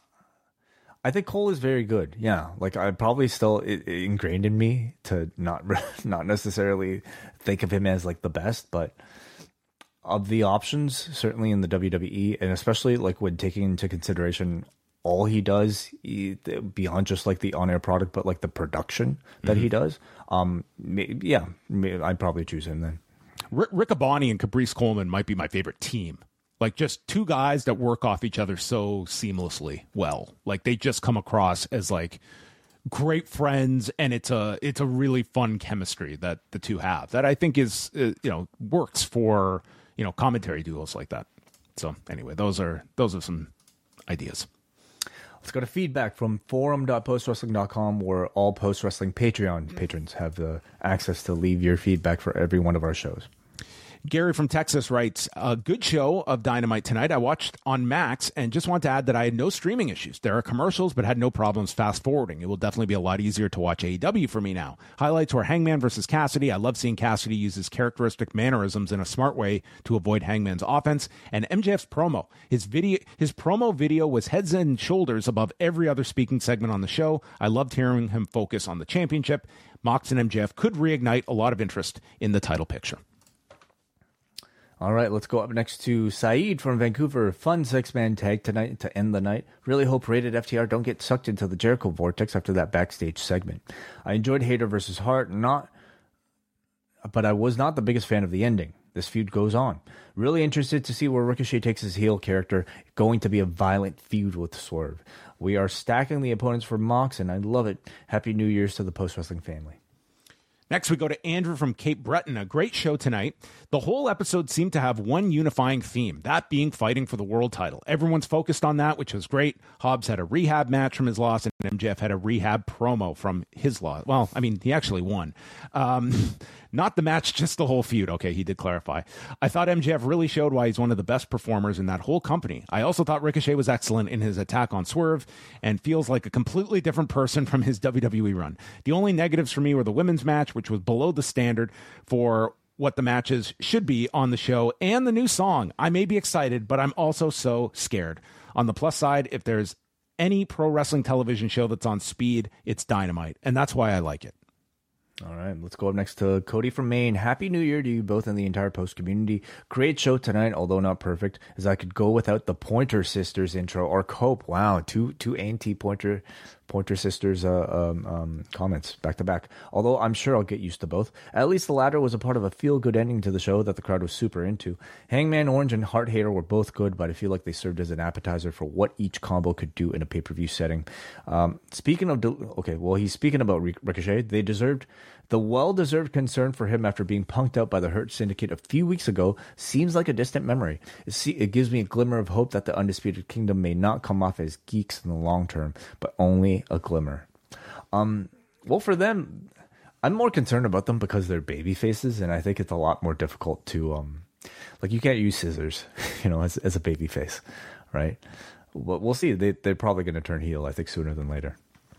I think Cole is very good. Yeah, like I probably still it, it ingrained in me to not not necessarily think of him as like the best, but. Of the options, certainly in the W W E, and especially like when taking into consideration all he does he, beyond just like the on-air product, but like the production that mm-hmm. he does, um, yeah, I'd probably choose him then. Rick, Rick Abani and Caprice Coleman might be my favorite team. Like just two guys that work off each other so seamlessly well. Like they just come across as like great friends, and it's a it's a really fun chemistry that the two have that I think is uh, you know works for. You know, commentary duels like that. So anyway, those are those are some ideas. Let's go to feedback from forum dot post wrestling dot com, where all Post Wrestling Patreon patrons have the access to leave your feedback for every one of our shows. Gary from Texas writes, a good show of Dynamite tonight. I watched on Max and just want to add that I had no streaming issues. There are commercials, but had no problems fast forwarding. It will definitely be a lot easier to watch A E W for me now. Highlights were Hangman versus Cassidy. I love seeing Cassidy use his characteristic mannerisms in a smart way to avoid Hangman's offense. And M J F's promo. His video, his promo video was heads and shoulders above every other speaking segment on the show. I loved hearing him focus on the championship. Mox and M J F could reignite a lot of interest in the title picture. All right, let's go up next to Saeed from Vancouver. Fun six-man tag tonight to end the night. Really hope Rated F T R don't get sucked into the Jericho vortex after that backstage segment. I enjoyed Hayter versus Hart, not, but I was not the biggest fan of the ending. This feud goes on. Really interested to see where Ricochet takes his heel character. Going to be a violent feud with Swerve. We are stacking the opponents for Mox, and I love it. Happy New Year's to the Post Wrestling family. Next, we go to Andrew from Cape Breton. A great show tonight. The whole episode seemed to have one unifying theme, that being fighting for the world title. Everyone's focused on that, which was great. Hobbs had a rehab match from his loss, and M J F had a rehab promo from his loss. Well, I mean, he actually won. Um, not the match, just the whole feud. Okay, he did clarify. I thought M J F really showed why he's one of the best performers in that whole company. I also thought Ricochet was excellent in his attack on Swerve and feels like a completely different person from his W W E run. The only negatives for me were the women's match, which was below the standard for what the matches should be on the show, and the new song. I may be excited, but I'm also so scared. On the plus side, if there's any pro wrestling television show that's on speed, it's Dynamite, and that's why I like it. All right, let's go up next to Cody from Maine. Happy New Year to you both and the entire Post community. Great show tonight, although not perfect, as I could go without the Pointer Sisters intro or Cope. Wow, two two anti-Pointer Pointer Sisters uh, um, um, comments back to back. Although I'm sure I'll get used to both. At least the latter was a part of a feel-good ending to the show that the crowd was super into. Hangman Orange and Heart Hater were both good, but I feel like they served as an appetizer for what each combo could do in a pay-per-view setting. Um, speaking of, de- okay, well, he's speaking about Ricochet. They deserved the well-deserved concern for him after being punked out by the Hurt Syndicate a few weeks ago seems like a distant memory. It, see, it gives me a glimmer of hope that the Undisputed Kingdom may not come off as geeks in the long term, but only a glimmer. Um, well, for them, I'm more concerned about them because they're baby faces, and I think it's a lot more difficult to, um, like, you can't use scissors, you know, as, as a baby face, right? But we'll see. They, they're probably going to turn heel, I think, sooner than later.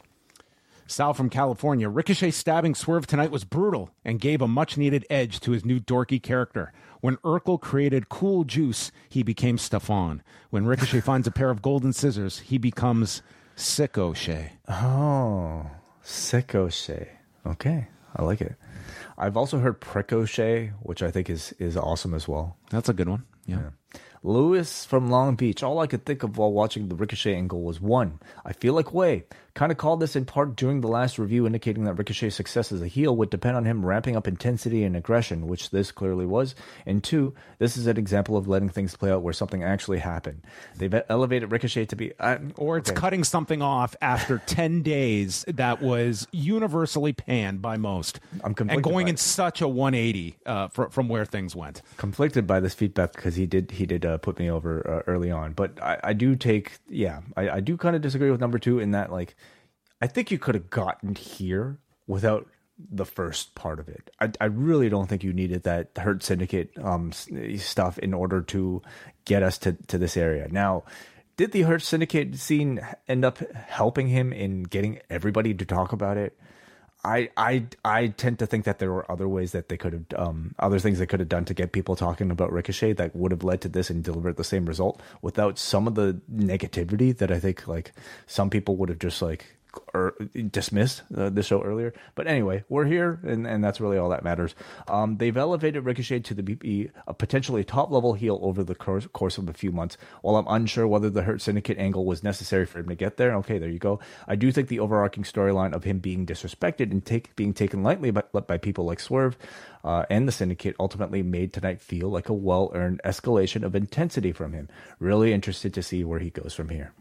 Sal from California. Ricochet stabbing Swerve tonight was brutal and gave a much-needed edge to his new dorky character. When Urkel created Cool Juice, he became Stefan. When Ricochet finds a pair of golden scissors, he becomes Sicko-Shay. Oh, Sicko-Shay. Okay, I like it. I've also heard Pricochet, which I think is, is awesome as well. That's a good one. Yeah. yeah. Lewis from Long Beach. All I could think of while watching the Ricochet angle was one, I feel like Way. Kind of called this in part during the last review, indicating that Ricochet's success as a heel would depend on him ramping up intensity and aggression, which this clearly was. And two, this is an example of letting things play out where something actually happened. They've elevated Ricochet to be... Uh, or it's okay. cutting something off after ten days that was universally panned by most. I'm and going by in such a one eighty uh, fr- from where things went. Conflicted by this feedback because he did he did uh, put me over uh, early on. But I, I do take... Yeah, I, I do kind of disagree with number two in that, like... I think you could have gotten here without the first part of it. I, I really don't think you needed that Hurt Syndicate um, stuff in order to get us to, to this area. Now, did the Hurt Syndicate scene end up helping him in getting everybody to talk about it? I I I tend to think that there were other ways that they could have, um, other things they could have done to get people talking about Ricochet that would have led to this and delivered the same result without some of the negativity that I think like some people would have just like or dismissed uh, the show earlier. But anyway, we're here, and, and that's really all that matters. Um, they've elevated Ricochet to the B P, a potentially top-level heel over the course, course of a few months. While I'm unsure whether the Hurt Syndicate angle was necessary for him to get there, okay, there you go. I do think the overarching storyline of him being disrespected and take, being taken lightly by, by people like Swerve uh, and the Syndicate ultimately made tonight feel like a well-earned escalation of intensity from him. Really interested to see where he goes from here.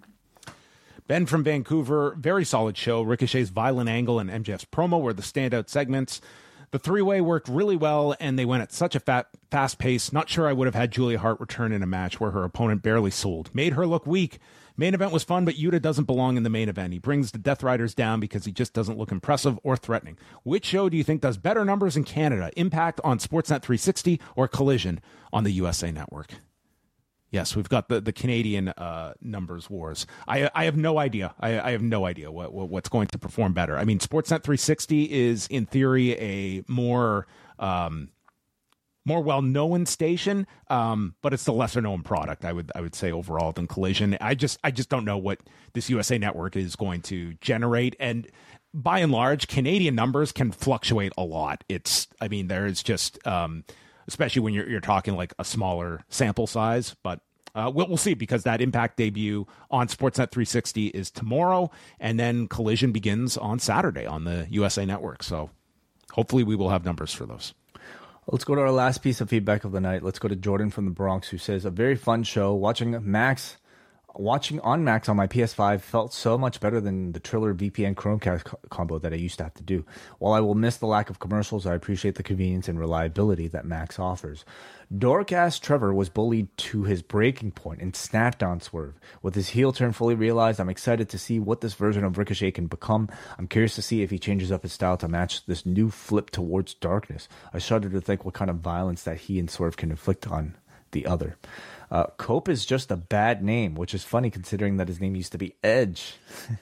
Ben from Vancouver, very solid show. Ricochet's violent angle and M J F's promo were the standout segments. The three-way worked really well, and they went at such a fat, fast pace. Not sure I would have had Julia Hart return in a match where her opponent barely sold. Made her look weak. Main event was fun, but Yuta doesn't belong in the main event. He brings the Death Riders down because he just doesn't look impressive or threatening. Which show do you think does better numbers in Canada? Impact on Sportsnet three sixty or Collision on the U S A Network? Yes, we've got the, the Canadian uh, numbers wars. I I have no idea. I, I have no idea what, what what's going to perform better. I mean, Sportsnet three sixty is in theory a more um, more well known station, um, but it's the lesser known product. I would I would say overall than Collision. I just I just don't know what this U S A Network is going to generate, and by and large, Canadian numbers can fluctuate a lot. It's I mean there is just. Um, especially when you're you're talking like a smaller sample size. But uh, we'll, we'll see, because that Impact debut on Sportsnet three sixty is tomorrow, and then Collision begins on Saturday on the U S A Network. So hopefully we will have numbers for those. Let's go to our last piece of feedback of the night. Let's go to Jordan from the Bronx, who says, a very fun show. Watching Max... Watching on Max on my P S five felt so much better than the Triller V P N Chromecast co- combo that I used to have to do. While I will miss the lack of commercials, I appreciate the convenience and reliability that Max offers. Dorkass Trevor was bullied to his breaking point and snapped on Swerve. With his heel turn fully realized, I'm excited to see what this version of Ricochet can become. I'm curious to see if he changes up his style to match this new flip towards darkness. I shudder to think what kind of violence that he and Swerve can inflict on the other. Uh, Cope is just a bad name, which is funny considering that his name used to be Edge.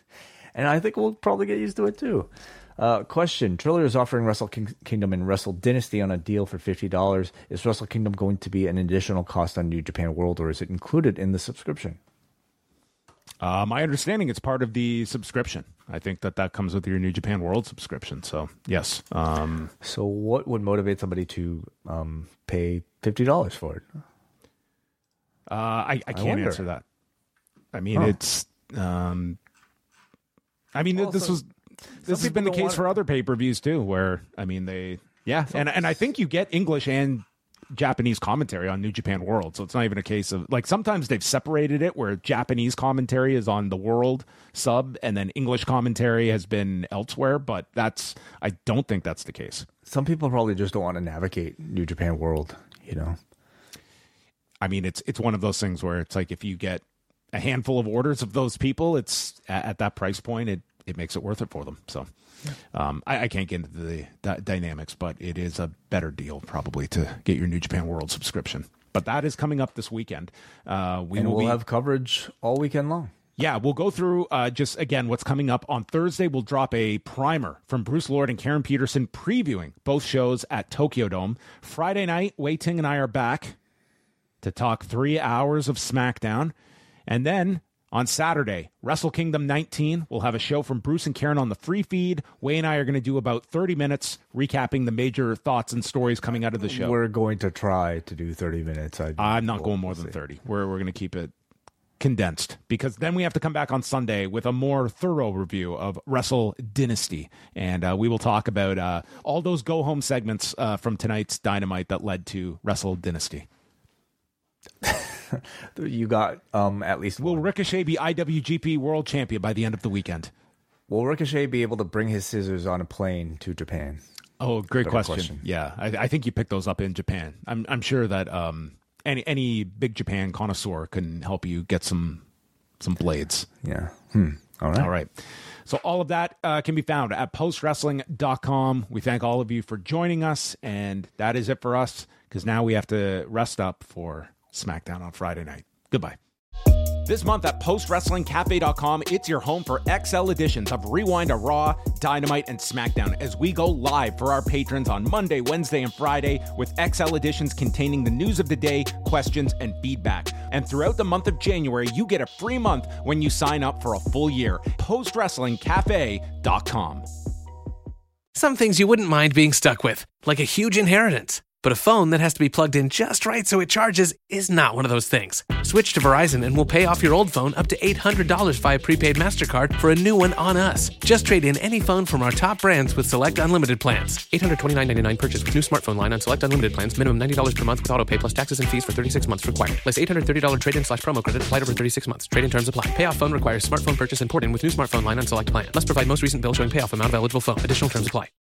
And I think we'll probably get used to it too. Uh, question. Triller is offering Wrestle King- Kingdom and Wrestle Dynasty on a deal for fifty dollars. Is Wrestle Kingdom going to be an additional cost on New Japan World, or is it included in the subscription? Uh, my understanding, it's part of the subscription. I think that that comes with your New Japan World subscription. So, yes. Um, so what would motivate somebody to um, pay fifty dollars for it? Uh, I, I can't I answer that. I mean, huh. it's... Um, I mean, Well, this so- was... This has been the don't case want for it. other pay-per-views, too, where, I mean, they... Yeah, and, and I think you get English and Japanese commentary on New Japan World, so it's not even a case of... Like, sometimes they've separated it, where Japanese commentary is on the World sub, and then English commentary has been elsewhere, but that's... I don't think that's the case. Some people probably just don't want to navigate New Japan World, you know? I mean, it's it's one of those things where it's like if you get a handful of orders of those people, it's at, at that price point, it, it makes it worth it for them. So um, I, I can't get into the, the dynamics, but it is a better deal probably to get your New Japan World subscription. But that is coming up this weekend. Uh, we And will we'll be, have coverage all weekend long. Yeah, we'll go through uh, just, again, what's coming up. On Thursday, we'll drop a primer from Bruce Lord and Karen Peterson previewing both shows at Tokyo Dome. Friday night, Wei Ting and I are back to talk three hours of SmackDown. And then on Saturday, Wrestle Kingdom nineteen, we'll have a show from Bruce and Karen on the free feed. Wei and I are going to do about thirty minutes recapping the major thoughts and stories coming out of the show. We're going to try to do thirty minutes. I, I'm not we'll- going more we'll than see. thirty. We're, we're going to keep it condensed because then we have to come back on Sunday with a more thorough review of Wrestle Dynasty. And uh, we will talk about uh, all those go-home segments uh, from tonight's Dynamite that led to Wrestle Dynasty. You got um, at least Will one. Ricochet be I W G P World Champion by the end of the weekend? Will Ricochet be able to bring his scissors on a plane to Japan? Oh, great Better question. question. Yeah, I, I think you picked those up in Japan. I'm I'm sure that um, any any big Japan connoisseur can help you get some some blades. Yeah. Hmm. All right. All right. So all of that uh, can be found at post wrestling dot com. We thank all of you for joining us, and that is it for us because now we have to rest up for SmackDown on Friday night. Goodbye. This month at post wrestling cafe dot com, it's your home for X L editions of Rewind a Raw, Dynamite, and SmackDown as we go live for our patrons on Monday, Wednesday, and Friday with X L editions containing the news of the day, questions, and feedback. And throughout the month of January, you get a free month when you sign up for a full year. post wrestling cafe dot com. Some things you wouldn't mind being stuck with, like a huge inheritance. But a phone that has to be plugged in just right so it charges is not one of those things. Switch to Verizon and we'll pay off your old phone up to eight hundred dollars via prepaid MasterCard for a new one on us. Just trade in any phone from our top brands with select unlimited plans. eight hundred twenty-nine dollars and ninety-nine cents purchase with new smartphone line on select unlimited plans. Minimum ninety dollars per month with auto pay plus taxes and fees for thirty-six months required. Less eight hundred thirty dollars trade-in slash promo credit applied over thirty-six months. Trade-in terms apply. Payoff phone requires smartphone purchase and port in with new smartphone line on select plan. Must provide most recent bill showing payoff amount of eligible phone. Additional terms apply.